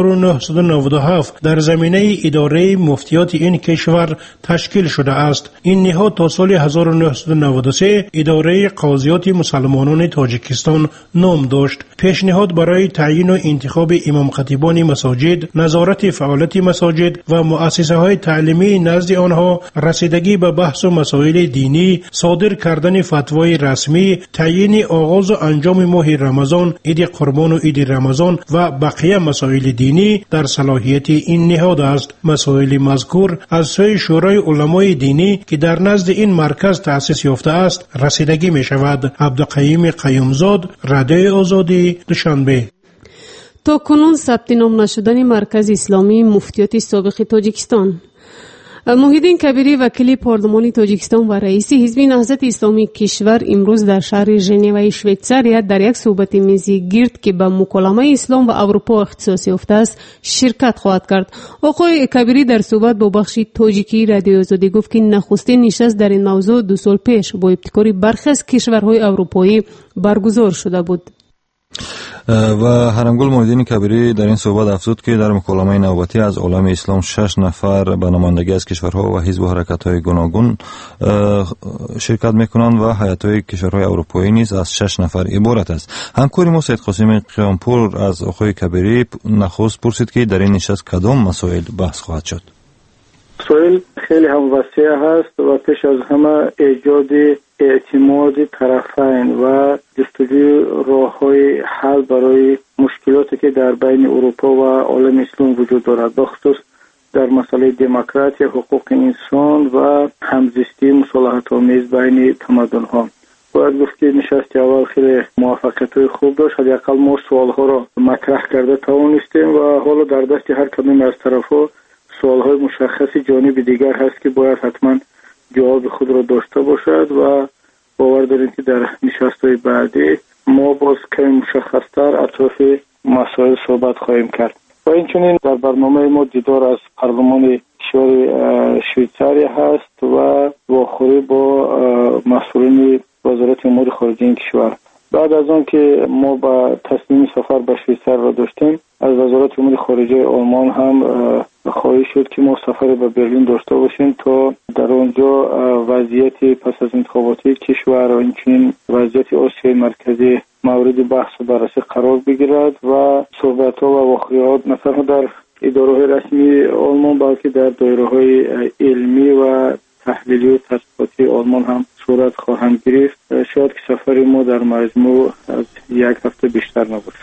1997 در زمینه اداره مفتیات این کشور تشکیل شده است. این نهاد تا سال 1993 اداره قاضیات مسلمانان تاجیکستان نام داشت. پیشنهاد برای تعیین و انتخاب امام خطیبان مساجد، نظارت فعالیت مساجد و مؤسسه های تعلیمی نزد آنها، رسیدگی به بحث و مسائل دینی، صادر کردن فتوای رسمی، تعیین آغاز و انجام ماه رمضان، عید قربان و عید رمضان و بقیه مسائل دینی در صلاحیت این نهاد است. مسائل مذکور از سوی شورای علمای دینی که در نزد این مرکز تأسیس یافته است رسیدگی می شود. عبدالقیوم قیومزاد، رادیو آزادی، دوشنبه. تا کنون ثبت نام نشدن مرکز اسلامی مفتیات سابق تاجیکستان. محیدین کبیری وکیل پارلمانی تاجیکستان و رئیس حزب نهضت اسلامی کشور امروز در شهر ژنو شویتزاریا در یک صحبت میزی گرد که به مکالمه اسلام و اروپا اختصاص یافته است شرکت خواهد کرد. آقای کبیری در صحبت با بخش تاجیکی رادیو آزادی گفت که نخستین نشست در این موضوع 2 سال پیش با ابتکار برخی از کشورهای اروپایی برگزار شده بود. و هرمگل محیدین کبیری در این صحبت افزود که در مکالمه نوبتی از عالم اسلام 6 نفر به نمایندگی از کشورها و حزب و حرکت‌های گوناگون شرکت میکنند و هیئت‌های کشورهای اروپایی نیز از 6 نفر عبارت است. همکار ما سید قاسم قیامپور از آقای کبیری نخست پرسید که در این نشست کدام مسائل بحث خواهد شد. مسائل خیلی هم وسیع هست و پیش از همه ایجاد اعتماد طرفین و جستجوی راه‌های حل برای مشکلاتی که در بین اروپا و عالم اسلام وجود دارد، بخصوص در مسئله دموکراسی، حقوق انسان و همزیستی مصالحت‌آمیز بین تمدن‌ها. باید گفت که نشست اول خیلی موفقیت‌های خوب داشت. حداقل ما سوال‌ها را مطرح کرده توانستیم و حالا در دست هر کدام از طرف‌ها سوال‌های مشخصی جانب دیگر هست که باید حتما جواب خود را داشته باشد و باور داریم که در نشست‌های بعدی ما باز کمی مشخص‌تر اطراف مسائل صحبت خواهیم کرد. و اینچنین در برنامه ما دیدار از پارلمان کشور شویتزاریا هست و واخوری با مسئولین وزارت امور خارجه این کشور. بعد از آن که ما با تصمیم سفر به شویتزار را داشتیم، از وزارت امور خارجه آلمان هم خواهش شد که ما سفر به برلین داشته باشیم تا در اونجا وضعیت پس از انتخابات کشور و اینچنین وضعیت آسیای مرکزی مورد بحث و بررسی قرار بگیرد و صحبت‌ها و واقعیات نه تنها در اداره‌های رسمی آلمان بلکه در دایره‌های علمی و تحلیلی و تحقیقاتی آلمان هم صورت خواهند گرفت. شاید که سفر ما در مجموع از 1 هفته بیشتر نباشه.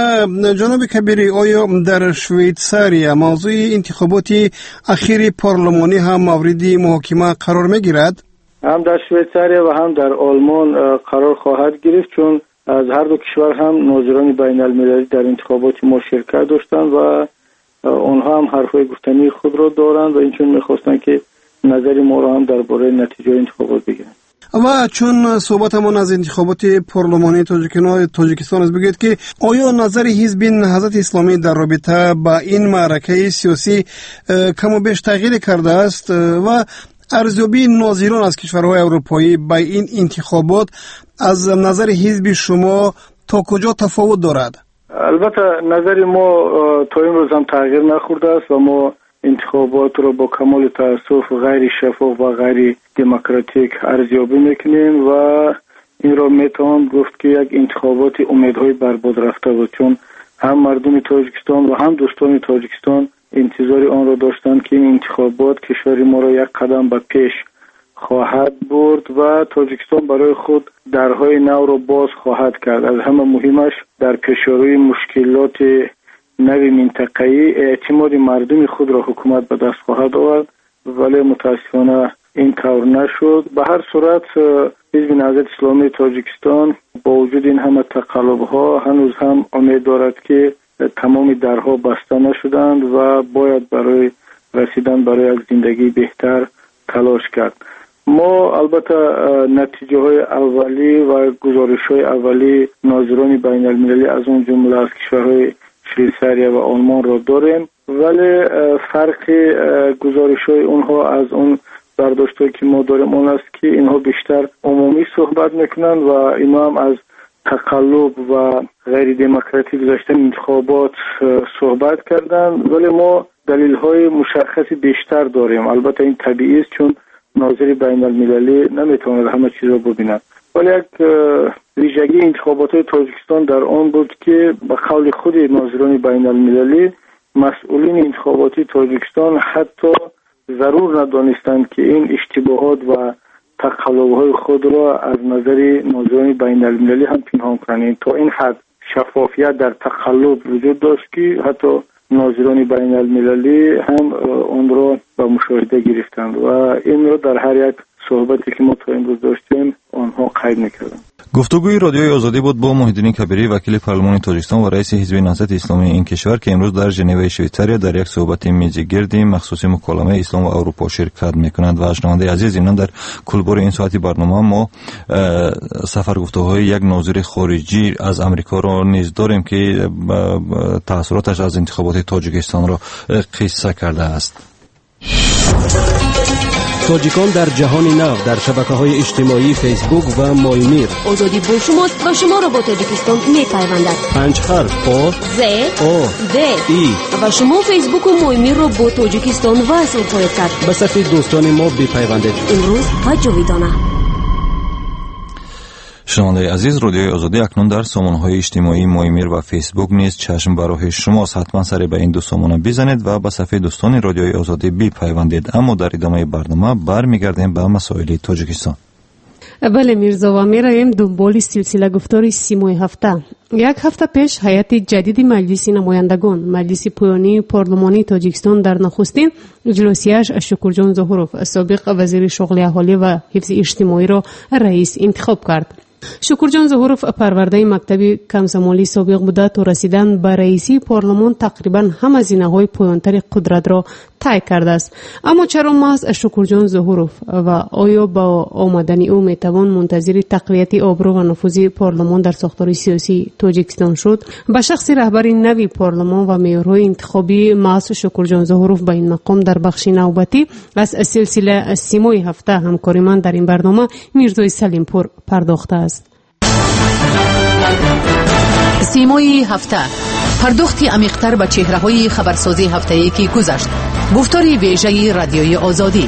و جناب کبیری، آیا در شویتزاریا موضوع انتخابات اخیر پارلمانی هم مورد محاکمه قرار میگیرد؟ هم در شویتزاریا و هم در آلمان قرار خواهد گرفت، چون از هر دو کشور هم ناظران بین المللی در انتخابات ما شرکت داشتند و آنها هم حرفای گفتنی خود را دارند و اینچون میخواستند که نظر ما را هم درباره نتیجه انتخابات بگیرند. و چون صحبتمون از انتخابات پارلمانی تاجیکستان است، بگید که آیا نظر حزب نهضت اسلامی در رابطه با این معرکه سیاسی کم و بیش تغییر کرده است و ارزیابی ناظران از کشورهای اروپایی با این انتخابات از نظر حزب شما تا کجا تفاوت دارد؟ البته نظر ما تا این روز هم تغییر نخورده است و ما انتخابات را با کمال تأسف غیر شفاف و غیر دموکراتیک ارزیابی میکنیم و این را میتوان گفت که یک انتخابات امیدهای برباد رفته بود، چون هم مردم تاجیکستان و هم دوستان تاجیکستان انتظار آن را داشتند که این انتخابات کشور ما را یک قدم به پیش خواهد برد و تاجیکستان برای خود درهای نو را باز خواهد کرد. از همه مهمش در پیشروی مشکلات نوی منطقه‌ای اعتماد مردم خود را حکومت به دست خواهد آورد، ولی متاسفانه این طور نشد. به هر صورت حزب نهضت اسلامی تاجیکستان با وجود این همه تقلب‌ها هنوز هم امید دارد که تمام درها بسته نشدند و باید برای رسیدن برای یک زندگی بهتر تلاش کرد. ما البته نتیجه های اولی و گزارش های اولی ناظران بین المللی از اون جمله از کشورهای شویتزاریا و آلمان را داریم، ولی فرق گزارش های اونها از اون برداشت‌هایی که ما داریم اون است که اینها بیشتر عمومی صحبت میکنند و اینا هم از تقلب و غیر دموکراتیک گذشتن انتخابات صحبت کردن، ولی ما دلیل‌های مشخصی بیشتر داریم. البته این طبیعی است چون ناظر بین المللی نمیتواند همه چیز را ببیند، ولی یک ویژگی انتخابات تاجیکستان در آن بود که به قول خود ناظران بین المللی مسئولین انتخاباتی تاجیکستان حتی ضرور ندانستند که این اشتباهات و تقلب‌های خود را از نظر ناظران بین المللی هم پنهان کنند. تا این حد شفافیت در تقلب وجود داشت که حتی ناظران بین المللی هم اون را به مشاهده گرفتند و این را در هر یک صحبتی که ما تا امروز داشتیم آنها قید میکردند. گفتگوی رادیوی آزادی بود با محیدین کبیری وکیل پارلمان تاجیکستان و رئیس حزب نهضت اسلامی این کشور که امروز در ژنو شویцاریا در یک صحبت میزگردی مخصوص مکالمه اسلام و اروپا شرکت میکنند. و شنونده عزیز، اینا در کلبر این ساعتی برنامه ما سفر گفتگوهای یک ناظر خارجی از امریکا را نیز داریم که تاثیراتش از انتخابات تاجیکستان را قصه کرده است. تاجیکان در جهان نو در شبکه‌های اجتماعی فیسبوک و مایمیر. آزادی با شماست و شما را با تاجیکستان می‌پیوندد. 5 حرف آ ز آ د ای و شما فیسبوک و مایمیر را با تاجیکستان وصل خواهید کرد. به صفحه دوستان ما بپیوندید. امروز و جاویدانه. شنوندگان عزیز، رادیوی آزادی اکنون در سامانه‌های اجتماعی مایمیر و فیسبوک نیز چشم برای شماست. حتما سری به این دو سامانه بزنید و به صفحه دوستان رادیوی آزادی بپیوندید. اما در ادامه برنامه برمیگردیم به مسائل تاجیکستان. بله میرزا، و میرایم دنبال سلسله گفتار سیمای هفته. یک هفته پیش هیئت جدید مجلس نمایندگان مجلس پایانی پارلمانی تاجیکستان در نخستین اجلاسیش شکرجان ظهوروف سابق وزیر شغل اهالی و حفظ اجتماعی را رئیس انتخاب کرد. شکرجان ظهوروف پرورده مکتب کمسمالی سابق بوده تا رسیدن به رئیسی پارلمان تقریبا همه زینه‌های پایان‌تر قدرت را طی کرده است. اما چرا محض شکرجان ظهوروف و آیا با آمدن او میتوان منتظر تقویت آبرو و نفوذ پارلمان در ساختار سیاسی تاجیکستان شد؟ به شخص رهبر نوی پارلمان و معیارهای انتخابی محض شکرجان ظهوروف به این مقام در بخش نوبتی از سلسله سیمای هفته همکاری من در این برنامه میرزای سلیمپور پرداخته است. سیمای هفته، پرداختی عمیق‌تر به چهره‌های خبرسازی هفته‌ای که گذشت. گفتاری ویژه رادیوی آزادی.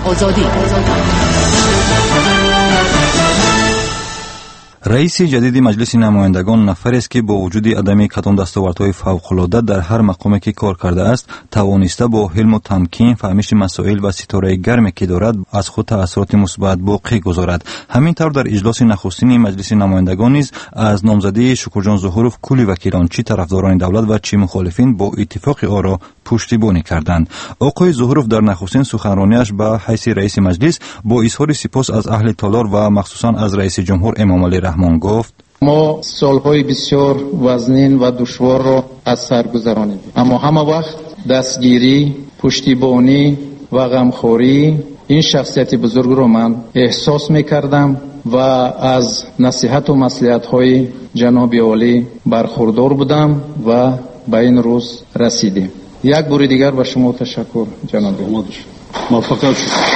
رئیس جدید مجلس نمایندگان نفری است که با وجود عدم کدام دستاوردهای فوق‌العاده در هر مقامی که کار کرده است توانسته با حلم و تمکین فهمیش مسائل و ستاره گرمی که دارد از خود تأثیرات مثبت باقی گذارد. همینطور در اجلاس نخستین مجلس نمایندگان نیز از نامزدی شکرجان ظهوروف کلی وکیلان چی طرفداران دولت و چی مخالفین با اتفاق آن را پشتیبانی کردند. آقای ظهوروف در نخستین سخنرانیش به حیث رئیس مجلس با اظهار سپاس از اهل تالار و مخصوصا از رئیس جمهور امام علی رحمان گفت: ما سالهای بسیار وزنین و دشوار را از سر گذرانیدیم، اما همه وقت دستگیری، پشتیبانی و غمخوری این شخصیت بزرگ را من احساس می‌کردم و از نصیحت و مصلحت‌های جناب عالی برخوردار بودم و به این روز رسیدیم. یک بار دیگر به شما تشکر جناب عالی. موفق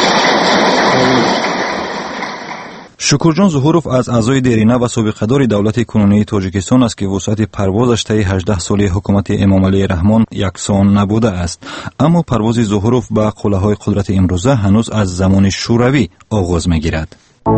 شکرجان ظهوروف از اعضای دیرینه و سابقه‌دار دولت کنونی تاجیکستان است که وسعت پروازش طی 18 ساله حکومت امام علی رحمان یکسان نبوده است. اما پرواز ظهوروف به قله‌های قدرت امروزه هنوز از زمان شوروی آغاز می‌گیرد.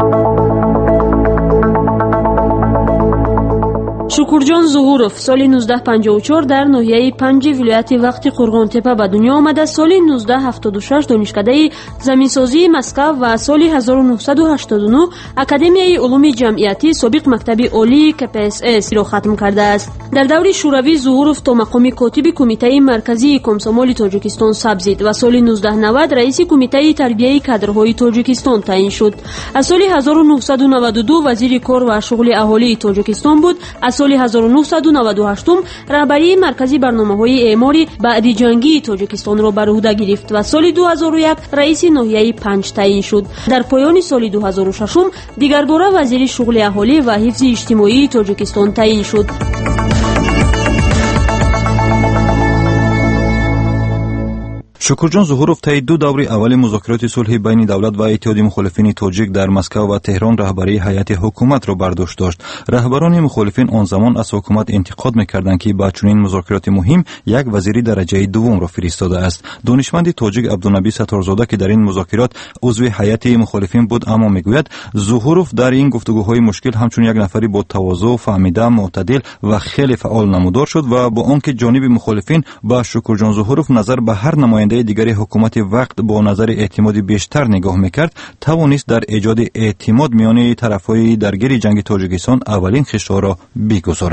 شکرجان ظهوروف سال 1954 در ناحیه 5 ولایت وقتی قرغان تپه به دنیا آمده. سال 1976 دانشکده زمینسازی مسکو و سال 1989 اکادمیای علوم جمعیتی سابق مکتب عالی KPSS را ختم کرده است. در دور شوروی ظهوروف تا مقام کاتب کمیته مرکزی کمسومال تاجیکستان سبزید و سال 1990 رئیس کمیته تربیه کادرهای تاجیکستان تعیین شد. از سال 1992 وزیر کار و شغل اهالی تاجیکستان بود. از سال 1998 رهبری مرکزی برنامه‌های اعماری بعد جنگی تاجیکستان را بر عهده گرفت و سال 2001 رئیس ناحیه 5 تعیین شد. در پایان سال 2006 دیگر باره وزیر شغل اهالی و حفظ اجتماعی تاجیکستان تعیین شد. شکرجان ظهوروف طی 2 دور اول مذاکرات صلح بین دولت و اتحاد مخالفین تاجیک در مسکو و تهران رهبری هیئت حکومت را بر دوش داشت. رهبران مخالفین آن زمان از حکومت انتقاد می‌کردند که با چنین مذاکرات مهم یک وزیر درجه دوم را فرستاده است. دانشمند تاجیک عبدالنبی ستارزاده که در این مذاکرات عضو هیئت مخالفین بود اما میگوید ظهوروف در این گفتگوهای مشکل همچون یک نفری با تواضع، فهمیده، معتدل و خیلی فعال نمودار شد و با آنکه جانب مخالفین با شکرجان ظهوروف نظر به هر نماینده دیگر حکومت وقت با نظر اعتماد بیشتر نگاه میکرد توانست در ایجاد اعتماد میان طرفهای درگیر جنگ تاجیکستان اولین خشت‌ها را بگذارد.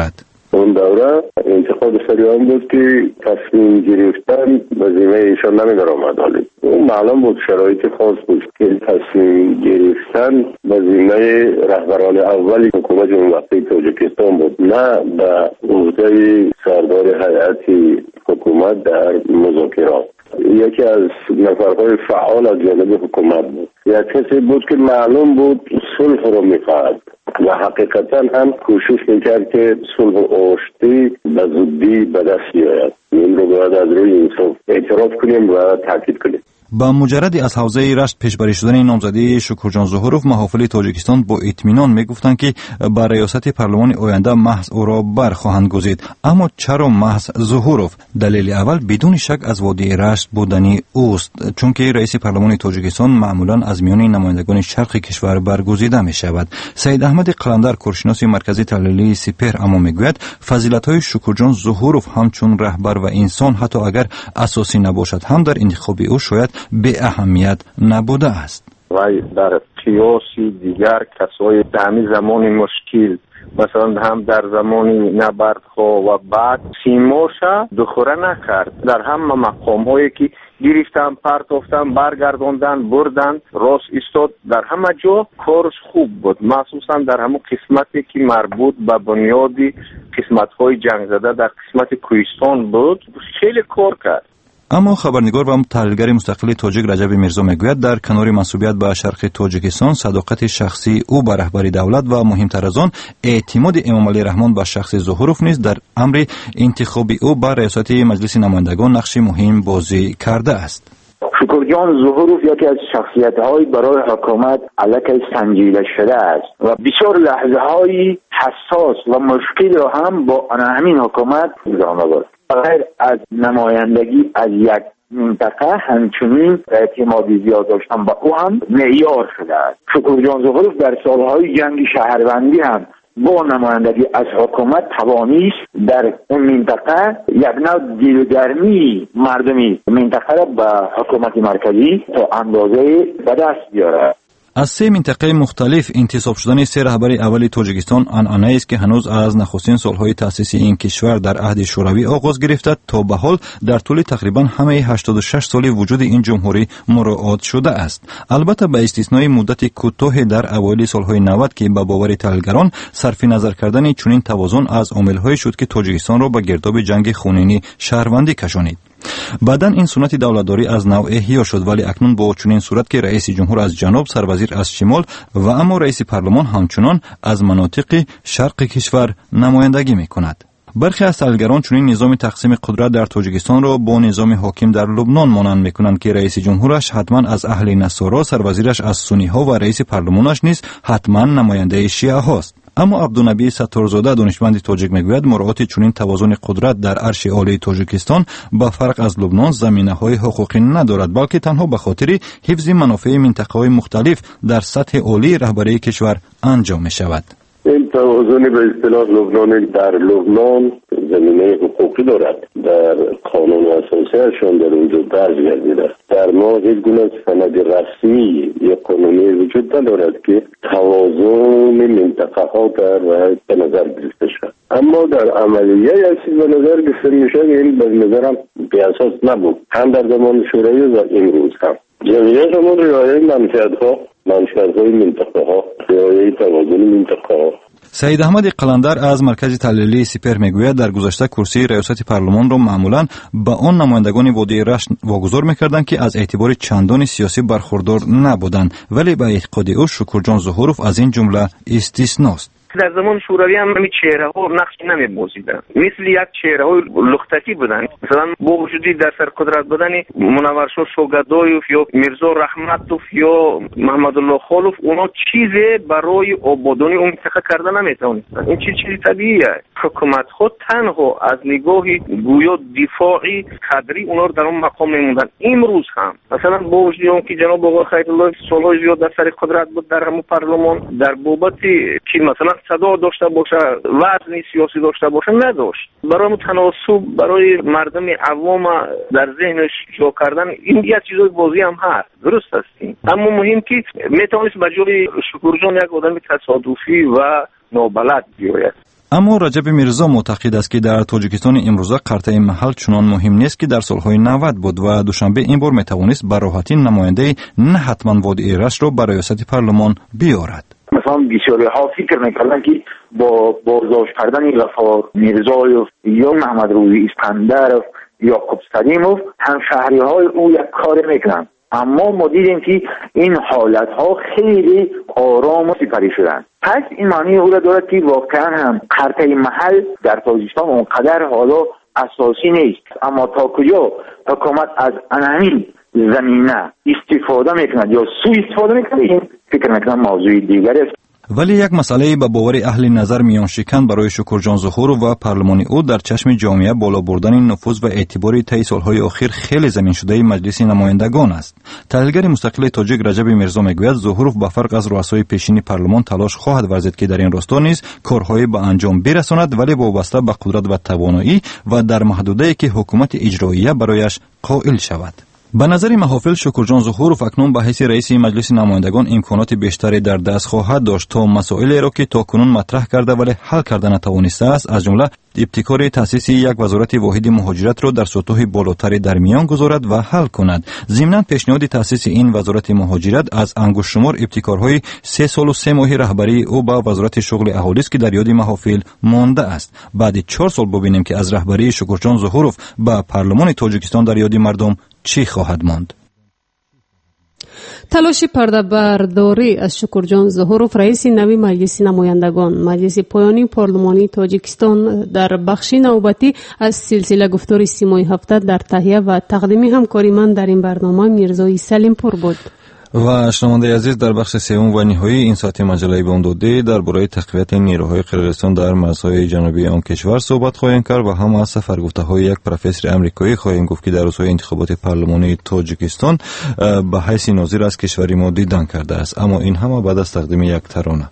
اون دوره انتقاد سریعان بود که تصمیم گرفتن وظیفه ایشان نمی‌دارد. اون معلوم بود شرایط خاص بود که تصمیم گرفتن وظیفه رهبران اولی حکومت اون وقتی تاجیکستان بود، نه به عهده سردار هیئت حکومت در مذاکرات. یکی از نفرهای فعال از جانب حکومت بود، یک کسی بود که معلوم بود صلح رو می‌خواهد و حقیقتا هم کوشش میکرد که صلح و آشتی به زودی به دست بیاید. این رو باید از روی انصاف اعتراف کنیم و تاکید کنیم. با مجردی از حوزه رشت پیشبری شدن نامزدی شکرجان ظهوروف، محافل تاجیکستان با اطمینان میگفتند که با ریاست پارلمان آینده محض او را برخواهند گزید. اما چرا محض ظهوروف؟ دلیل اول بدون شک از وادی رشت بودنی اوست، چون که رئیس پارلمان تاجیکستان معمولا از میان نمایندگان شرق کشور برگزیده می شود. سید احمد قلندر، کارشناس مرکزی تحلیلی سپهر، اما میگوید فضیلت‌های شکرجان ظهوروف همچون رهبر و انسان حتی اگر اساسی نباشد هم در انتخاب او شاید به اهمیت نبوده است. وای در قیاسی دیگر کسای دمی زمان مشکل، مثلا هم در زمان نبردها و بعد سیموشا دخوره نکرد. در همه مقام هایی که گرفتن، پرتافتن، برگردوندن، بردن، راست ایستاد، در همه جا کارش خوب بود، مخصوصا در همون قسمتی که مربوط به بنیادی قسمت های جنگ زده در قسمت کوهستان بود، خیلی کار کرد. اما خبرنگار و تحلیلگر مستقل تاجیک رجب میرزا میگوید در کنار منسوبیت به شرق تاجیکستان، صداقت شخصی او به رهبری دولت و مهمتر از آن اعتماد امام علی رحمان به شخص ظهوروف نیز در امر انتخابی او به ریاست مجلس نمایندگان نقش مهم بازی کرده است. شکرجان ظهوروف یکی از شخصیت‌های برای حکومت علیه سنجیده شده است و بسیار لحظه‌های حساس و مشکل را هم با همین حکومت ادامه برد. غیر از نمایندگی از یک منطقه همچنین اعتمادی زیاد داشتن با او هم معیار شده است. شکرجان ظهوروف در سالهای جنگ شهروندی هم با نمایندگی از حکومت توانست در اون منطقه یک نوع دلگرمی مردمی منطقه را به حکومت مرکزی تا اندازه به دست بیاره. از سه منطقه مختلف انتصاب شدن سه رهبر اولی تاجیکستان عنعنه است که هنوز از نخستین سالهای تأسیس این کشور در عهد شوروی آغاز گرفته تا به حال در طول تقریبا همه 86 سال وجود این جمهوری مراعات شده است. البته به استثنای مدت کوتاه در اوایل سالهای 90 که به باور تحلیلگران صرف نظر کردن چنین توازن از عامل‌هایی شد که تاجیکستان را به گرداب جنگ خونینی شهروندی کشانید. بعداً این سنت دولتداری از نوع احیا شد، ولی اکنون با چنین صورت که رئیس جمهور از جنوب، سروزیر از شمال و اما رئیس پارلمان همچنان از مناطق شرق کشور نمایندگی می‌کند. برخی از تحلیلگران چنین نظام تقسیم قدرت در تاجیکستان را با نظام حاکم در لبنان مانند می‌کنند که رئیس جمهورش حتما از اهل نصارا، سروزیرش از سنی‌ها و رئیس پارلمانش نیز حتما نماینده شیعه هاست. اما عبدالنبی ستارزاده، دانشمند تاجیک، میگوید مراعات چنین توازن قدرت در عرش عالی تاجیکستان با فرق از لبنان زمینه‌های حقوقی ندارد، بلکه تنها به خاطر حفظ منافع منطقه‌های مختلف در سطح عالی رهبری کشور انجام می‌شود. این توازن به اصطلاح لبنان در لبنان زمینه حقوقی دارد، در قانون اساسیشان در اونجا درج گردیده. در ما هیچ گونه سند رسمی یا قانونی وجود ندارد که توازن منطقه ها در به نظر گرفته شد. اما در عملیه یک چیز به نظر گرفته میشه، این به نظرم بی اساس نبود، هم در زمان شوروی و امروز هم. جمعیت همون رعایت منفعت‌های منطقه ها، رعایت توازن منطقه ها. سید احمد قلندر از مرکز تحلیلی سپهر میگوید در گذشته کرسی ریاست پارلمان را معمولا به آن نمایندگان وادی رشت واگذار میکردند که از اعتبار چندان سیاسی برخوردار نبودند، ولی به اعتقاد او شکرجان ظهوروف از این جمله استثناست. در زمان شوروی هم همین چهره ها نقش نمی‌بازیدن، مثل یک چهره های لختکی بودن. مثلا با وجودی در سر قدرت بودن منورشاه شوگدایوف یا میرزا رحمتوف یا محمد الله خالوف، اونا چیزی برای آبادانی اون منطقه کردن نمیتونستن. این چیزی طبیعیه. حکومت خود تنها از نگاه گویا دفاعی قدری اونا رو در اون مقام نموندن. امروز هم مثلا با وجودی اون که جناب آقای خیرالله سالهای زیاد در سر قدرت بود در همون پارلمان، در بابتی که مثلا صدا داشته باشه، وزن سیاسی داشته باشه، نداشت. برای تناسب برای مردم عوام در ذهنش جا کردن این یه چیزای بازی هم هست، درست است. اما مهم که میتونست به جای شکرجان یک آدم تصادفی و نابلد بیاید. اما رجب میرزا معتقد است که در تاجیکستان امروزه قرطه محل چنان مهم نیست که در سالهای 90 بود و دوشنبه این بار میتوانست به راحتی نماینده نه حتما وادی رش را برای ریاست پارلمان بیارد. مثلا بسیاری ها فکر میکردن که با بازداشت کردن غفار میرزایوف یا محمد روزی اسکندرов یعقوب سلیمov همشهری های او یک کار میکنن، اما ما دیدیم که این حالت ها خیلی آرام و سپری شدن. پس این معنی او را دارد که واقعا هم قرطه محل در تاجیکستان اونقدر حالا اساسی نیست، اما تا کجا حکومت از همین زمینه استفاده میکند یا سوء استفاده میکند، این فکر میکنم موضوع دیگر است. ولی یک مسئله به باور اهل نظر میان شکن برای شکرجان ظهورov و پارلمانی او در چشم جامعه بالا بردن نفوذ و اعتبار طی سالهای اخیر خیلی زمین شده مجلس نمایندگان است. تحلیلگر مستقل تاجیک رجب میرزا میگوید ظهورov به فرق از رؤسای پیشین پارلمان تلاش خواهد ورزید که در این راستا نیز کارهای به انجام برساند، ولی وابسته به قدرت و توانایی و در محدوده‌ای که حکومت اجراییه برایش قائل شود. به نظر محافل شکرجان ظهورov اکنون به حیث رئیس مجلس نمایندگان امکانات بیشتری در دست خواهد داشت تا مسائلی را که تاکنون مطرح کرده ولی حل کرده نتوانسته است، از جمله ابتکار تأسیس یک وزارت واحد مهاجرت را در سطوح بالاتری در میان گذارد و حل کند. ضمناً پیشنهاد تأسیس این وزارت مهاجرت از انگشت شمار ابتکارهای 3 سال و 3 ماه رهبری او با وزارت شغل اهالی است که در یاد محافل مانده است. بعد 4 سال ببینیم که از رهبری شکرجان ظهورov به پارلمان تاجیکستان در یاد مردم چی خواهد ماند؟ تلاش پرده برداری از شکرجان ظهورov رئیس نوی مجلس نمایندگان مجلس پایانی پارلمانی تاجیکستان در بخش نوبتی از سلسله گفتار 3 هفته در تهیه و تقدیم همکاری من در این برنامه میرزای سلیم پور بود. و شنونده عزیز، در بخش سوم و نهایی این ساعت مجله بامدادی درباره تقویت نیروهای قرقیزستان در مرزهای جنوبی آن کشور صحبت خواهیم کرد و هم از سفرگفته‌های یک پروفسور آمریکایی خواهیم گفت که در روزهای انتخابات پارلمانی تاجیکستان به حیث ناظر از کشوری ما دیدن کرده است. اما این همه بعد از تقدیم یک ترانه.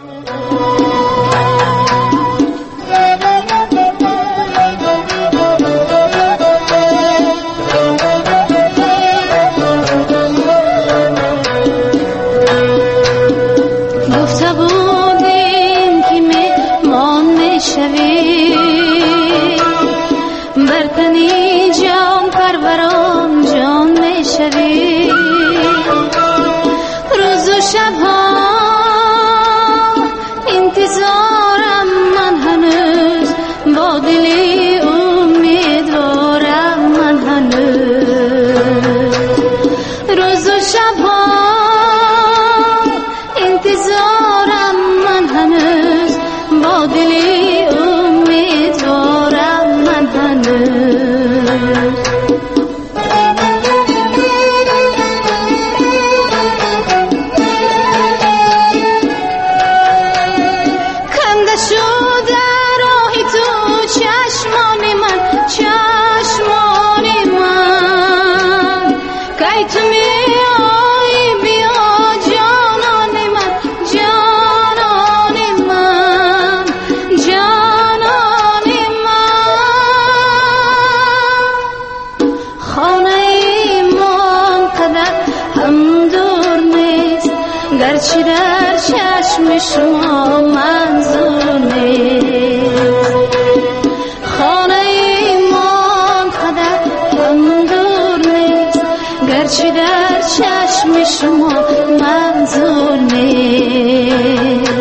گرچه در چشم شما منظور نیست، خانه ایمان قدر هم دور نیست، گرچه در چشم شما منظور نیست.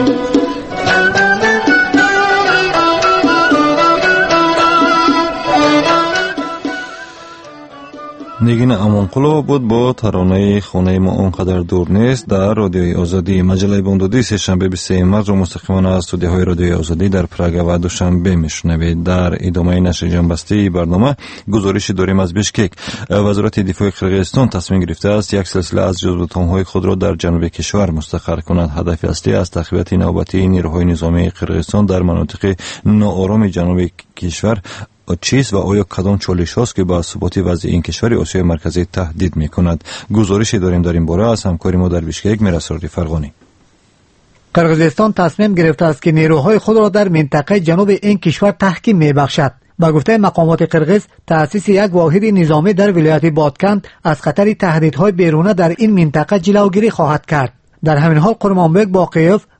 نگین امانقلو بود با ترانه خانه ما اونقدر دور نیست در رادیوی آزادی. مجله بامدادی سه‌شنبه 23 مارس را مستقیما از استودیوهای رادیوی آزادی در پراگ و دوشنبه میشنوید. در ادامه نشر جنبسته برنامه گزارشی داریم از بیشکک. وزارت دفاع قرقیزستان تصمیم گرفته است یک سلسله از جزوتان‌های خود را در جنوب کشور مستقر کند. هدف اصلی از تقویت نوبتی نیروهای نظامی قرقیزستان در مناطق ناآرام جنوب کشور چیست و آیا کدام چالش هاست که با ثبات وضع این کشور آسیای مرکزی تهدید می کند؟ گزارشی داریم در این باره از همکاری ما در بیشکک میرسرد فرغانی. قرقیزستان تصمیم گرفته است که نیروهای خود را در منطقه جنوب این کشور تحکیم می بخشد. با گفته مقامات قرقیز، تأسیس یک واحد نظامی در ولایت بادکند از خطر تهدیدهای بیرونه در این منطقه جلوگیری خواهد کرد. در همین حال قرمانبک باقیوف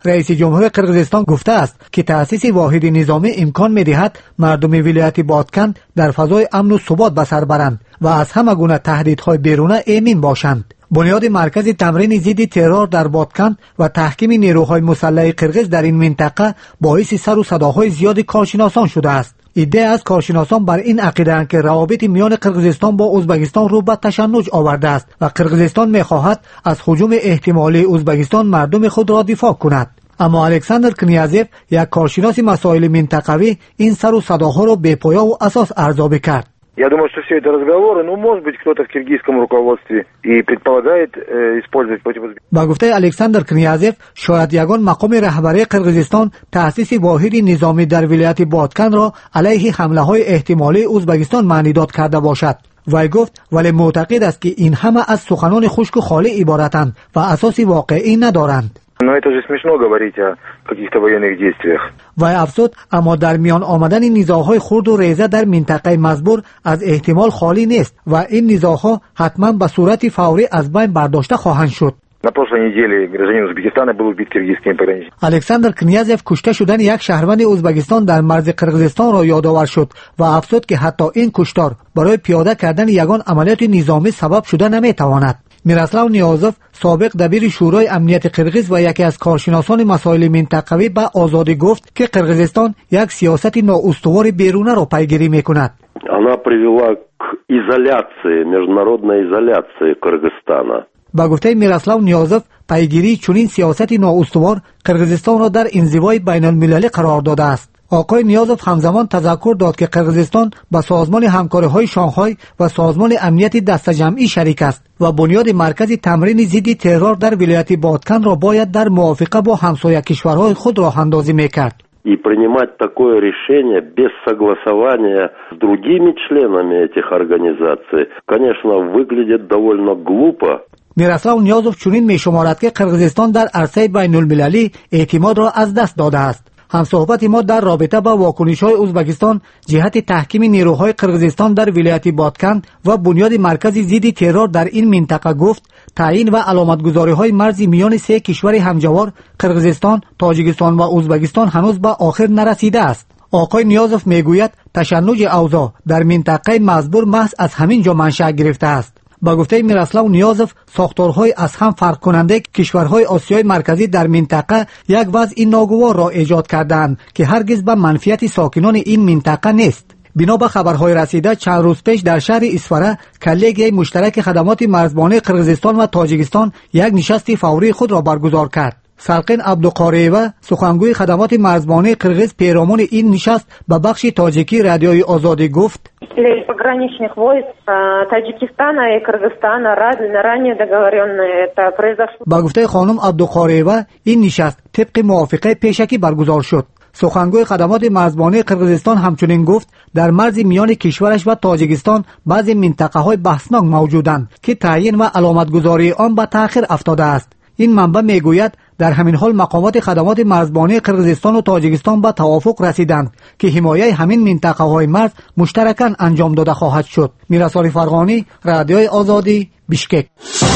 رئیس جمهور قرقیزستان گفته است که تأسیس واحد نظامی امکان می‌دهد مردم ولایت بادکن در فضای امن و ثبات به سر برند و از همه گونه تهدیدهای بیرونه ایمن باشند. بنیاد مرکز تمرین ضد ترور در بادکن و تحکیم نیروهای مسلح قرقیز در این منطقه باعث سر و صداهای زیاد کارشناسان شده است. ایده از کارشناسان بر این عقیده‌اند که روابط میان قرقیزستان با ازبکستان رو به تشنج آورده است و قرقیزستان می‌خواهد از هجوم احتمالی ازبکستان مردم خود را دفاع کند. اما الکساندر کنیازف، یک کارشناس مسائل منطقوی، این سر و صداها را بی‌پایه و اساس ارزیابی کرد. Я думаю, что все это разговоры, может быть, кто-то в киргизском руководстве и предполагает использовать против Узбекистана. با گفته الکساندر کنیازف، شاید یگان مقام رهبری قرقیزستان تأسیس واحد نظامی در ولایت بادکن را علیه حمله‌های احتمالی ازبکستان معنیداد کرده باشد. وی گفت ولی معتقد است که این همه از سخنان خشک و خالی عبارتند و اساس واقعی ندارند. Но это же смешно говорить о каких-то военных действиях. وی افزود اما در میان آمدن نزاع‌های خرد و ریزه در منطقه مزبور از احتمال خالی نیست و این نزاع‌ها حتما به صورت فوری از بین برداشته خواهند شد. На прошлой неделе гражданин Узбекистана был убит киргизскими пограничниками. الکساندر کنیازف کشته شدن یک شهروند ازبکستان در مرز قرقیزستان را یادآور شد و افزود که حتی این کشتار برای پیاده کردن یگان عملیات نظامی سبب شده نمیتواند. میراسلاو نیازوف، سابق دبیر شورای امنیت قرقیز و یکی از کارشناسان مسائل منطقوی، به آزادی گفت که قرقیزستان یک سیاست نااستوار بیرونه را پیگیری میکند. Она привела к изоляции, международной изоляции Кыргызстана. با گفته میراسلاو نیازوف، پیگیری چنین سیاست نااستوار قرقیزستان را در انزوای بین المللی قرار داده است. آقای نیازوف همزمان تذکر داد که قرقیزستان به سازمان همکاری‌های شانگهای و سازمان امنیت دسته‌جمعی شریک است و بنیاد مرکز تمرین ضد ترور در ولایت بادکن را باید در موافقه با همسایه کشورهای خود راه اندازی می‌کرد. И принимать такое решение без согласования с другими членами этих организаций, конечно, выглядит довольно глупо. میراسلاو نیازوف چنین می‌شمارد که قرقیزستان در عرصه بین المللی اعتماد را از دست داده است. همصحبت ما در رابطه با واکنش‌های ازبکستان جهت تحکیم نیروهای قرقیزستان در ولایت بادکن و بنیاد مرکز ضد ترور در این منطقه گفت تعیین و علامتگذاری‌های مرزی میان سه کشور همجوار قرقیزستان، تاجیکستان و ازبکستان هنوز به آخر نرسیده است. آقای نیازوف میگوید تشنج اوضاع در منطقه مزبور محض از همین جا منشأ گرفته است. با گفته میراسلاو نیازوف، ساختارهای از هم فرق کننده کشورهای آسیای مرکزی در منطقه یک وضع ناگوار را ایجاد کردند که هرگز به منفعت ساکنان این منطقه نیست. بنا به خبرهای رسیده چند روز پیش در شهر اسفره کلیگی مشترک خدمات مرزبانی قرقیزستان و تاجیکستان یک نشست فوری خود را برگزار کرد. سلقین عبدالقاریوه، سخنگوی خدمات مرزبانی قرقیز، پیرامون این نشست به بخش تاجیکی رادیوی آزادی گفت пограничных войск Таджикистана и Кыргызстана ранее договоренное это произошло. با گفته خانم عبدالقاریوه این نشست طبق موافقه پیشکی برگزار شد. سخنگوی خدمات مرزبانی قرقیزستان همچنین گفت در مرز میان کشورش و تاجیکستان بعضی منطقه‌های بحثناک موجودند که تعیین و علامتگذاری آن به تأخیر افتاده است. این منبع میگوید در همین حال مقامات خدمات مرزبانی قرقیزستان و تاجیکستان به توافق رسیدند که حمایت همین منطقه‌های مرز مشترکاً انجام داده خواهد شد. میرسال فرغانی، رادیوی آزادی، بیشکک.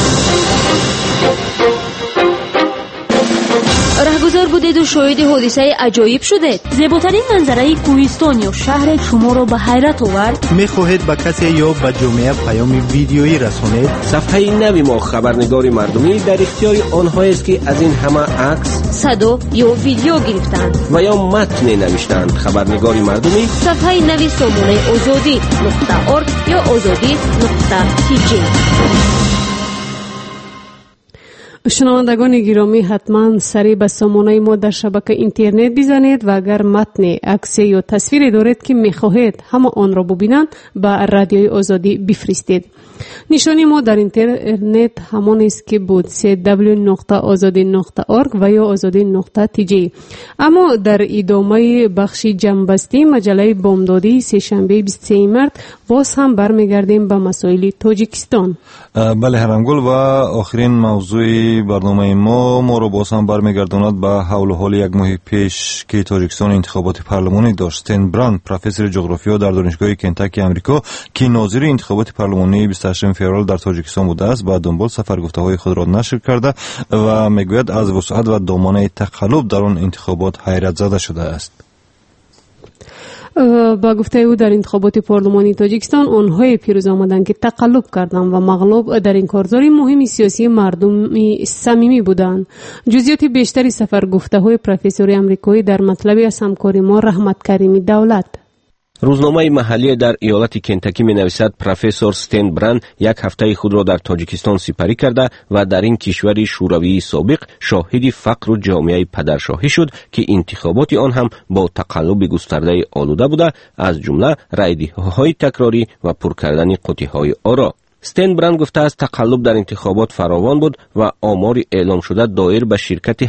رهگذار بودید و شاهد حادثه عجایب شدید. زیباترین منظره کوهستان یا شهر شما را به حیرت آورد؟ میخواهید به کسی یا به جامعه پیام ویدیویی رسانید؟ صفحه نوی ما خبرنگار مردمی در اختیار آنهایی است که از این همه عکس، صدا یا ویدیو گرفتند و یا متن نوشتند. خبرنگار مردمی صفحه نوی سامانه azadi.org یا azadi.tg. شنوندگان گرامی، حتما سری به سامانه ما در شبکه اینترنت بزنید و اگر متن، عکس یا تصویری دارید که میخواهید همه آن را ببینند به رادیوی آزادی بفرستید. نشانی ما در اینترنت همان است که بود www.azadi.org و یا azadi.tg. اما در ادامه بخش جنبستی مجله بامدادی سه‌شنبه 23 مارس باز هم برمیگردیم به مسائل تاجیکستان. بله هرمگل، و آخرین موضوع آخری برنامه ما رو باز هم برمیگرداند به حول و حال یک ماه پیش که تاجیکستان انتخابات پارلمانی داشت. استن براند، پروفسور جغرافیا در دانشگاه کنتاکی آمریکا که ناظر انتخابات پارلمانی 28 فوریه در تاجیکستان بوده است، با دنبال سفر گفته‌های خود را نشر کرده و میگوید از وسعت و دامنه تقلب در آن انتخابات حیرت زده شده است. با گفته او در انتخابات پارلمانی تاجیکستان آنهای پیروز آمدند که تقلب کردند و مغلوب در این کارزار مهم سیاسی مردمی صمیمی بودند. جزئیات بیشتری سفر گفته‌های پروفسور آمریکایی در مطلبی از همکاری ما رحمت کریمی دولت. روزنامه محلی در ایالت کنتاکی می نویسد پروفسور استن براند یک هفته خود را در تاجیکستان سپری کرده و در این کشور شوروی سابق شاهد فقر و جامعه پدرشاهی شد که انتخابات آن هم با تقلب گسترده آلوده بوده، از جمله رایدهی‌های تکراری و پر کردن قطعه‌های آرا. استن براند گفته است تقلب در انتخابات فراوان بود و آمار اعلام شده دایر به شرکت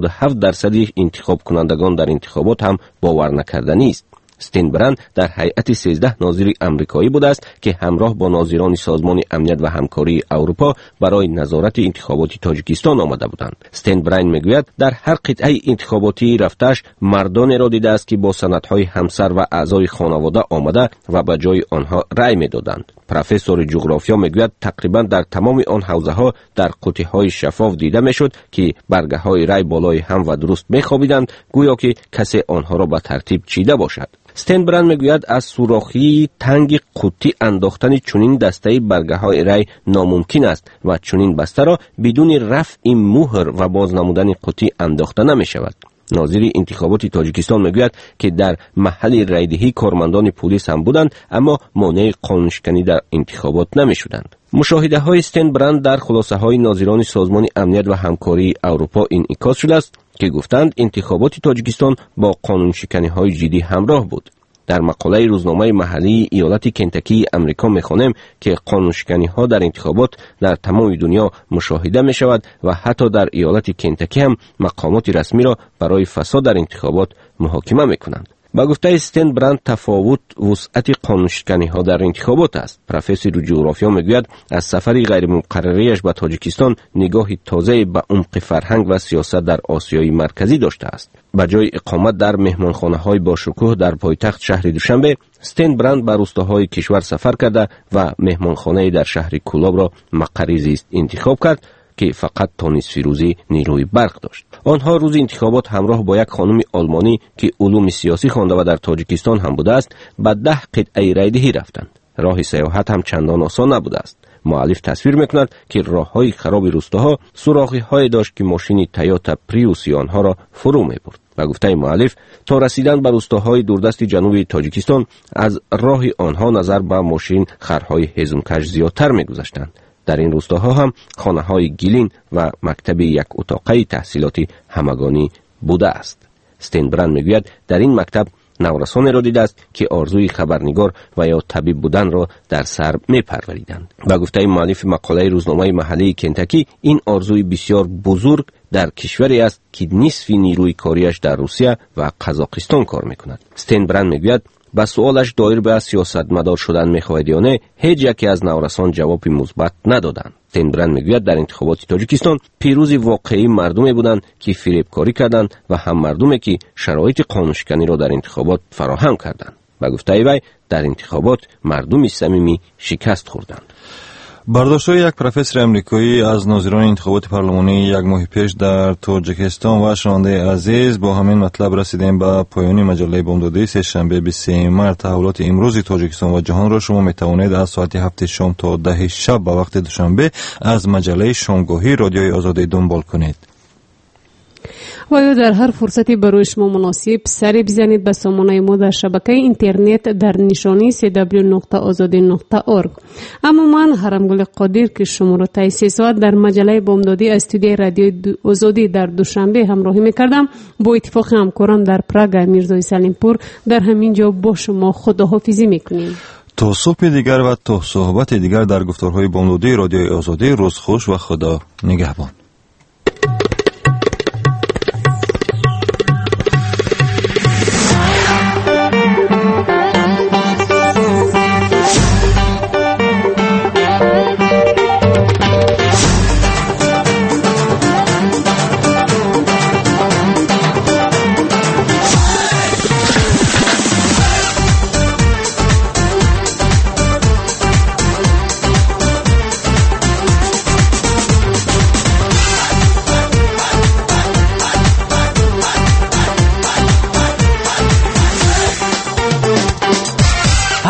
87% انتخاب کنندگان در انتخابات هم باور نکردنی است. استن براند در هیئت 13 ناظر آمریکایی بوده است که همراه با ناظران سازمان امنیت و همکاری اروپا برای نظارت انتخابات تاجیکستان آمده بودند. استن براند میگوید در هر قطعه انتخاباتی رفتش مردان را دیده است که با سندهای همسر و اعضای خانواده آمده و به جای آنها رأی میدادند. پروفسور جغرافیا میگوید تقریبا در تمام آن حوزه ها در قطعه های شفاف دیده میشد که برگه های رأی بالای هم و درست میخوابیدند، گویا که کسی آنها را به ترتیب چیده باشد. استن براند میگوید از سوراخی تنگ قوطی انداختن چنین دسته برگه های رای ناممکن است و چنین بسته را بدون رفع مهر و بازنمودن قوطی انداخته نمی شود. ناظر انتخابات تاجیکستان میگوید که در محل رایدهی کارمندان پلیس هم بودند اما مانع قانونشکنی در انتخابات نمی شدند. مشاهده های استن براند در خلاصه های ناظران سازمان امنیت و همکاری اروپا انعکاس شده است که گفتند انتخابات تاجیکستان با قانون شکنی های جدی همراه بود. در مقاله روزنامه محلی ایالت کنتاکی آمریکا می‌خوانیم که قانون شکنی ها در انتخابات در تمام دنیا مشاهده می شود و حتی در ایالت کنتاکی هم مقامات رسمی را برای فساد در انتخابات محاکمه می‌کنند. با گفته استن براند تفاوت وسعت قانون شکنی ها در انتخابات است. پروفسور جغرافیا میگوید از سفر غیر مقرریش به تاجیکستان نگاهی تازه به عمق فرهنگ و سیاست در آسیای مرکزی داشته است. به جای اقامت در مهمانخانه های با شکوه در پایتخت شهر دوشنبه، استن براند به روستاهای کشور سفر کرده و مهمانخانه در شهر کولاب را مقر زیست انتخاب کرد که فقط تا نصف روزی نیروی برق داشت. آنها روز انتخابات همراه با یک خانم آلمانی که علوم سیاسی خوانده و در تاجیکستان هم بوده است به 10 قطعه رایدهی رفتند. راه سیاحت هم چندان آسان نبوده است. مؤلف تصویر میکند که راههای خراب روستاها سوراخ‌های داشت که ماشین تویوتا پریوس آنها را فرو میبرد. و گفته مؤلف تا رسیدن به روستاهای دوردست جنوبی تاجیکستان از راه آنها نظر به ماشین خرهای هیزمکش زیادتر میگذشتند. در این روستاها هم خانه‌های گیلین و مکتب یک اتاقه تحصیلاتی همگانی بوده است. استن براند میگوید در این مکتب نورسان را دیده است که آرزوی خبرنگار و یا طبیب بودن را در سر می‌پروریدند. و گفته مؤلف مقاله روزنامه محلی کنتاکی این آرزوی بسیار بزرگ در کشوری است که نصف نیروی کاریش در روسیه و قزاقستان کار می‌کند. استن براند میگوید با سوالش دایر به سیاستمدار شدن می‌خواهد یا نه، هیچ یکی از نورسان جواب مثبت ندادند. استن براند میگوید در انتخابات تاجیکستان پیروز واقعی مردمی بودند که فریبکاری کردند و هم مردمی که شرایط قانونشکنی را در انتخابات فراهم کردند. و گفته وی در انتخابات مردم صمیمی شکست خوردند. برداشت‌های یک پروفسور آمریکایی از ناظران انتخابات پارلمانی یک ماه پیش در تاجیکستان و شنونده عزیز با همین مطلب رسیدیم به پایان مجله بامدادی سه‌شنبه 23 مارس. تحولات امروز تاجیکستان و جهان را شما می‌توانید از ساعت 7 شام تا 10 شب به وقت دوشنبه از مجله شامگاهی رادیوی آزادی دنبال کنید. و یا در هر فرصتی برای شما مناسب سری بزنید به سامانه ما در شبکه اینترنت در نشانی www.azadi.org. اما من هرمگل قادر که شما را تا 3 ساعت در مجله بامدادی استودیوی رادیو آزادی در دوشنبه همراهی می‌کردم، با اتفاق همکاران در پراگ میرزای سلیمپور در همین جا با شما خداحافظی می‌کنیم. تا صبح دیگر و تا صحبت دیگر در گفتارهای بامدادی رادیوی آزادی. روز خوش و خدا نگهبان.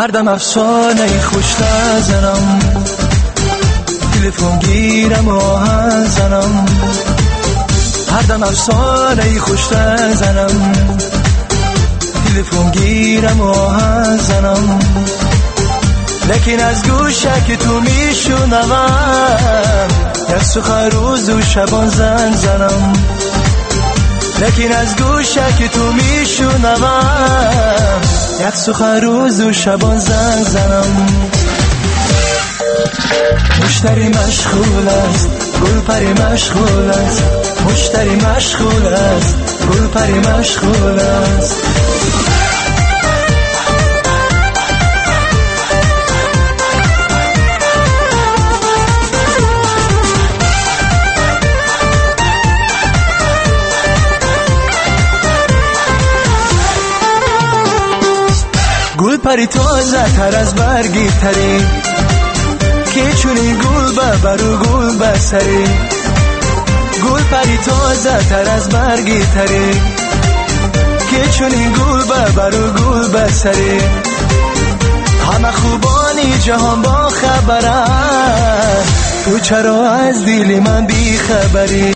هر دم افسانه خوش نزنم، تلفن گیرم آهنگ زنم، هر دم افسانه خوش نزنم، تلفن گیرم آهنگ زنم، لیکن از گوشه تو میشنوم یک سخن روز و شبان زنگ زنم، لیکن از گوشه تو میشنوم یک سخن روز و شبان زنگ زنم. مشتری مشغول است، گل پری مشغول است، مشتری مشغول است، گل پری مشغول است. گل پری تازه تر از برگی تری، که چونی گل ببرو گل بسری، گل پری تازه تر از برگی تری، که چونی گل ببرو گل بسری. همه خوبانی جهان با خبرن، تو چرا از دل من بی خبری؟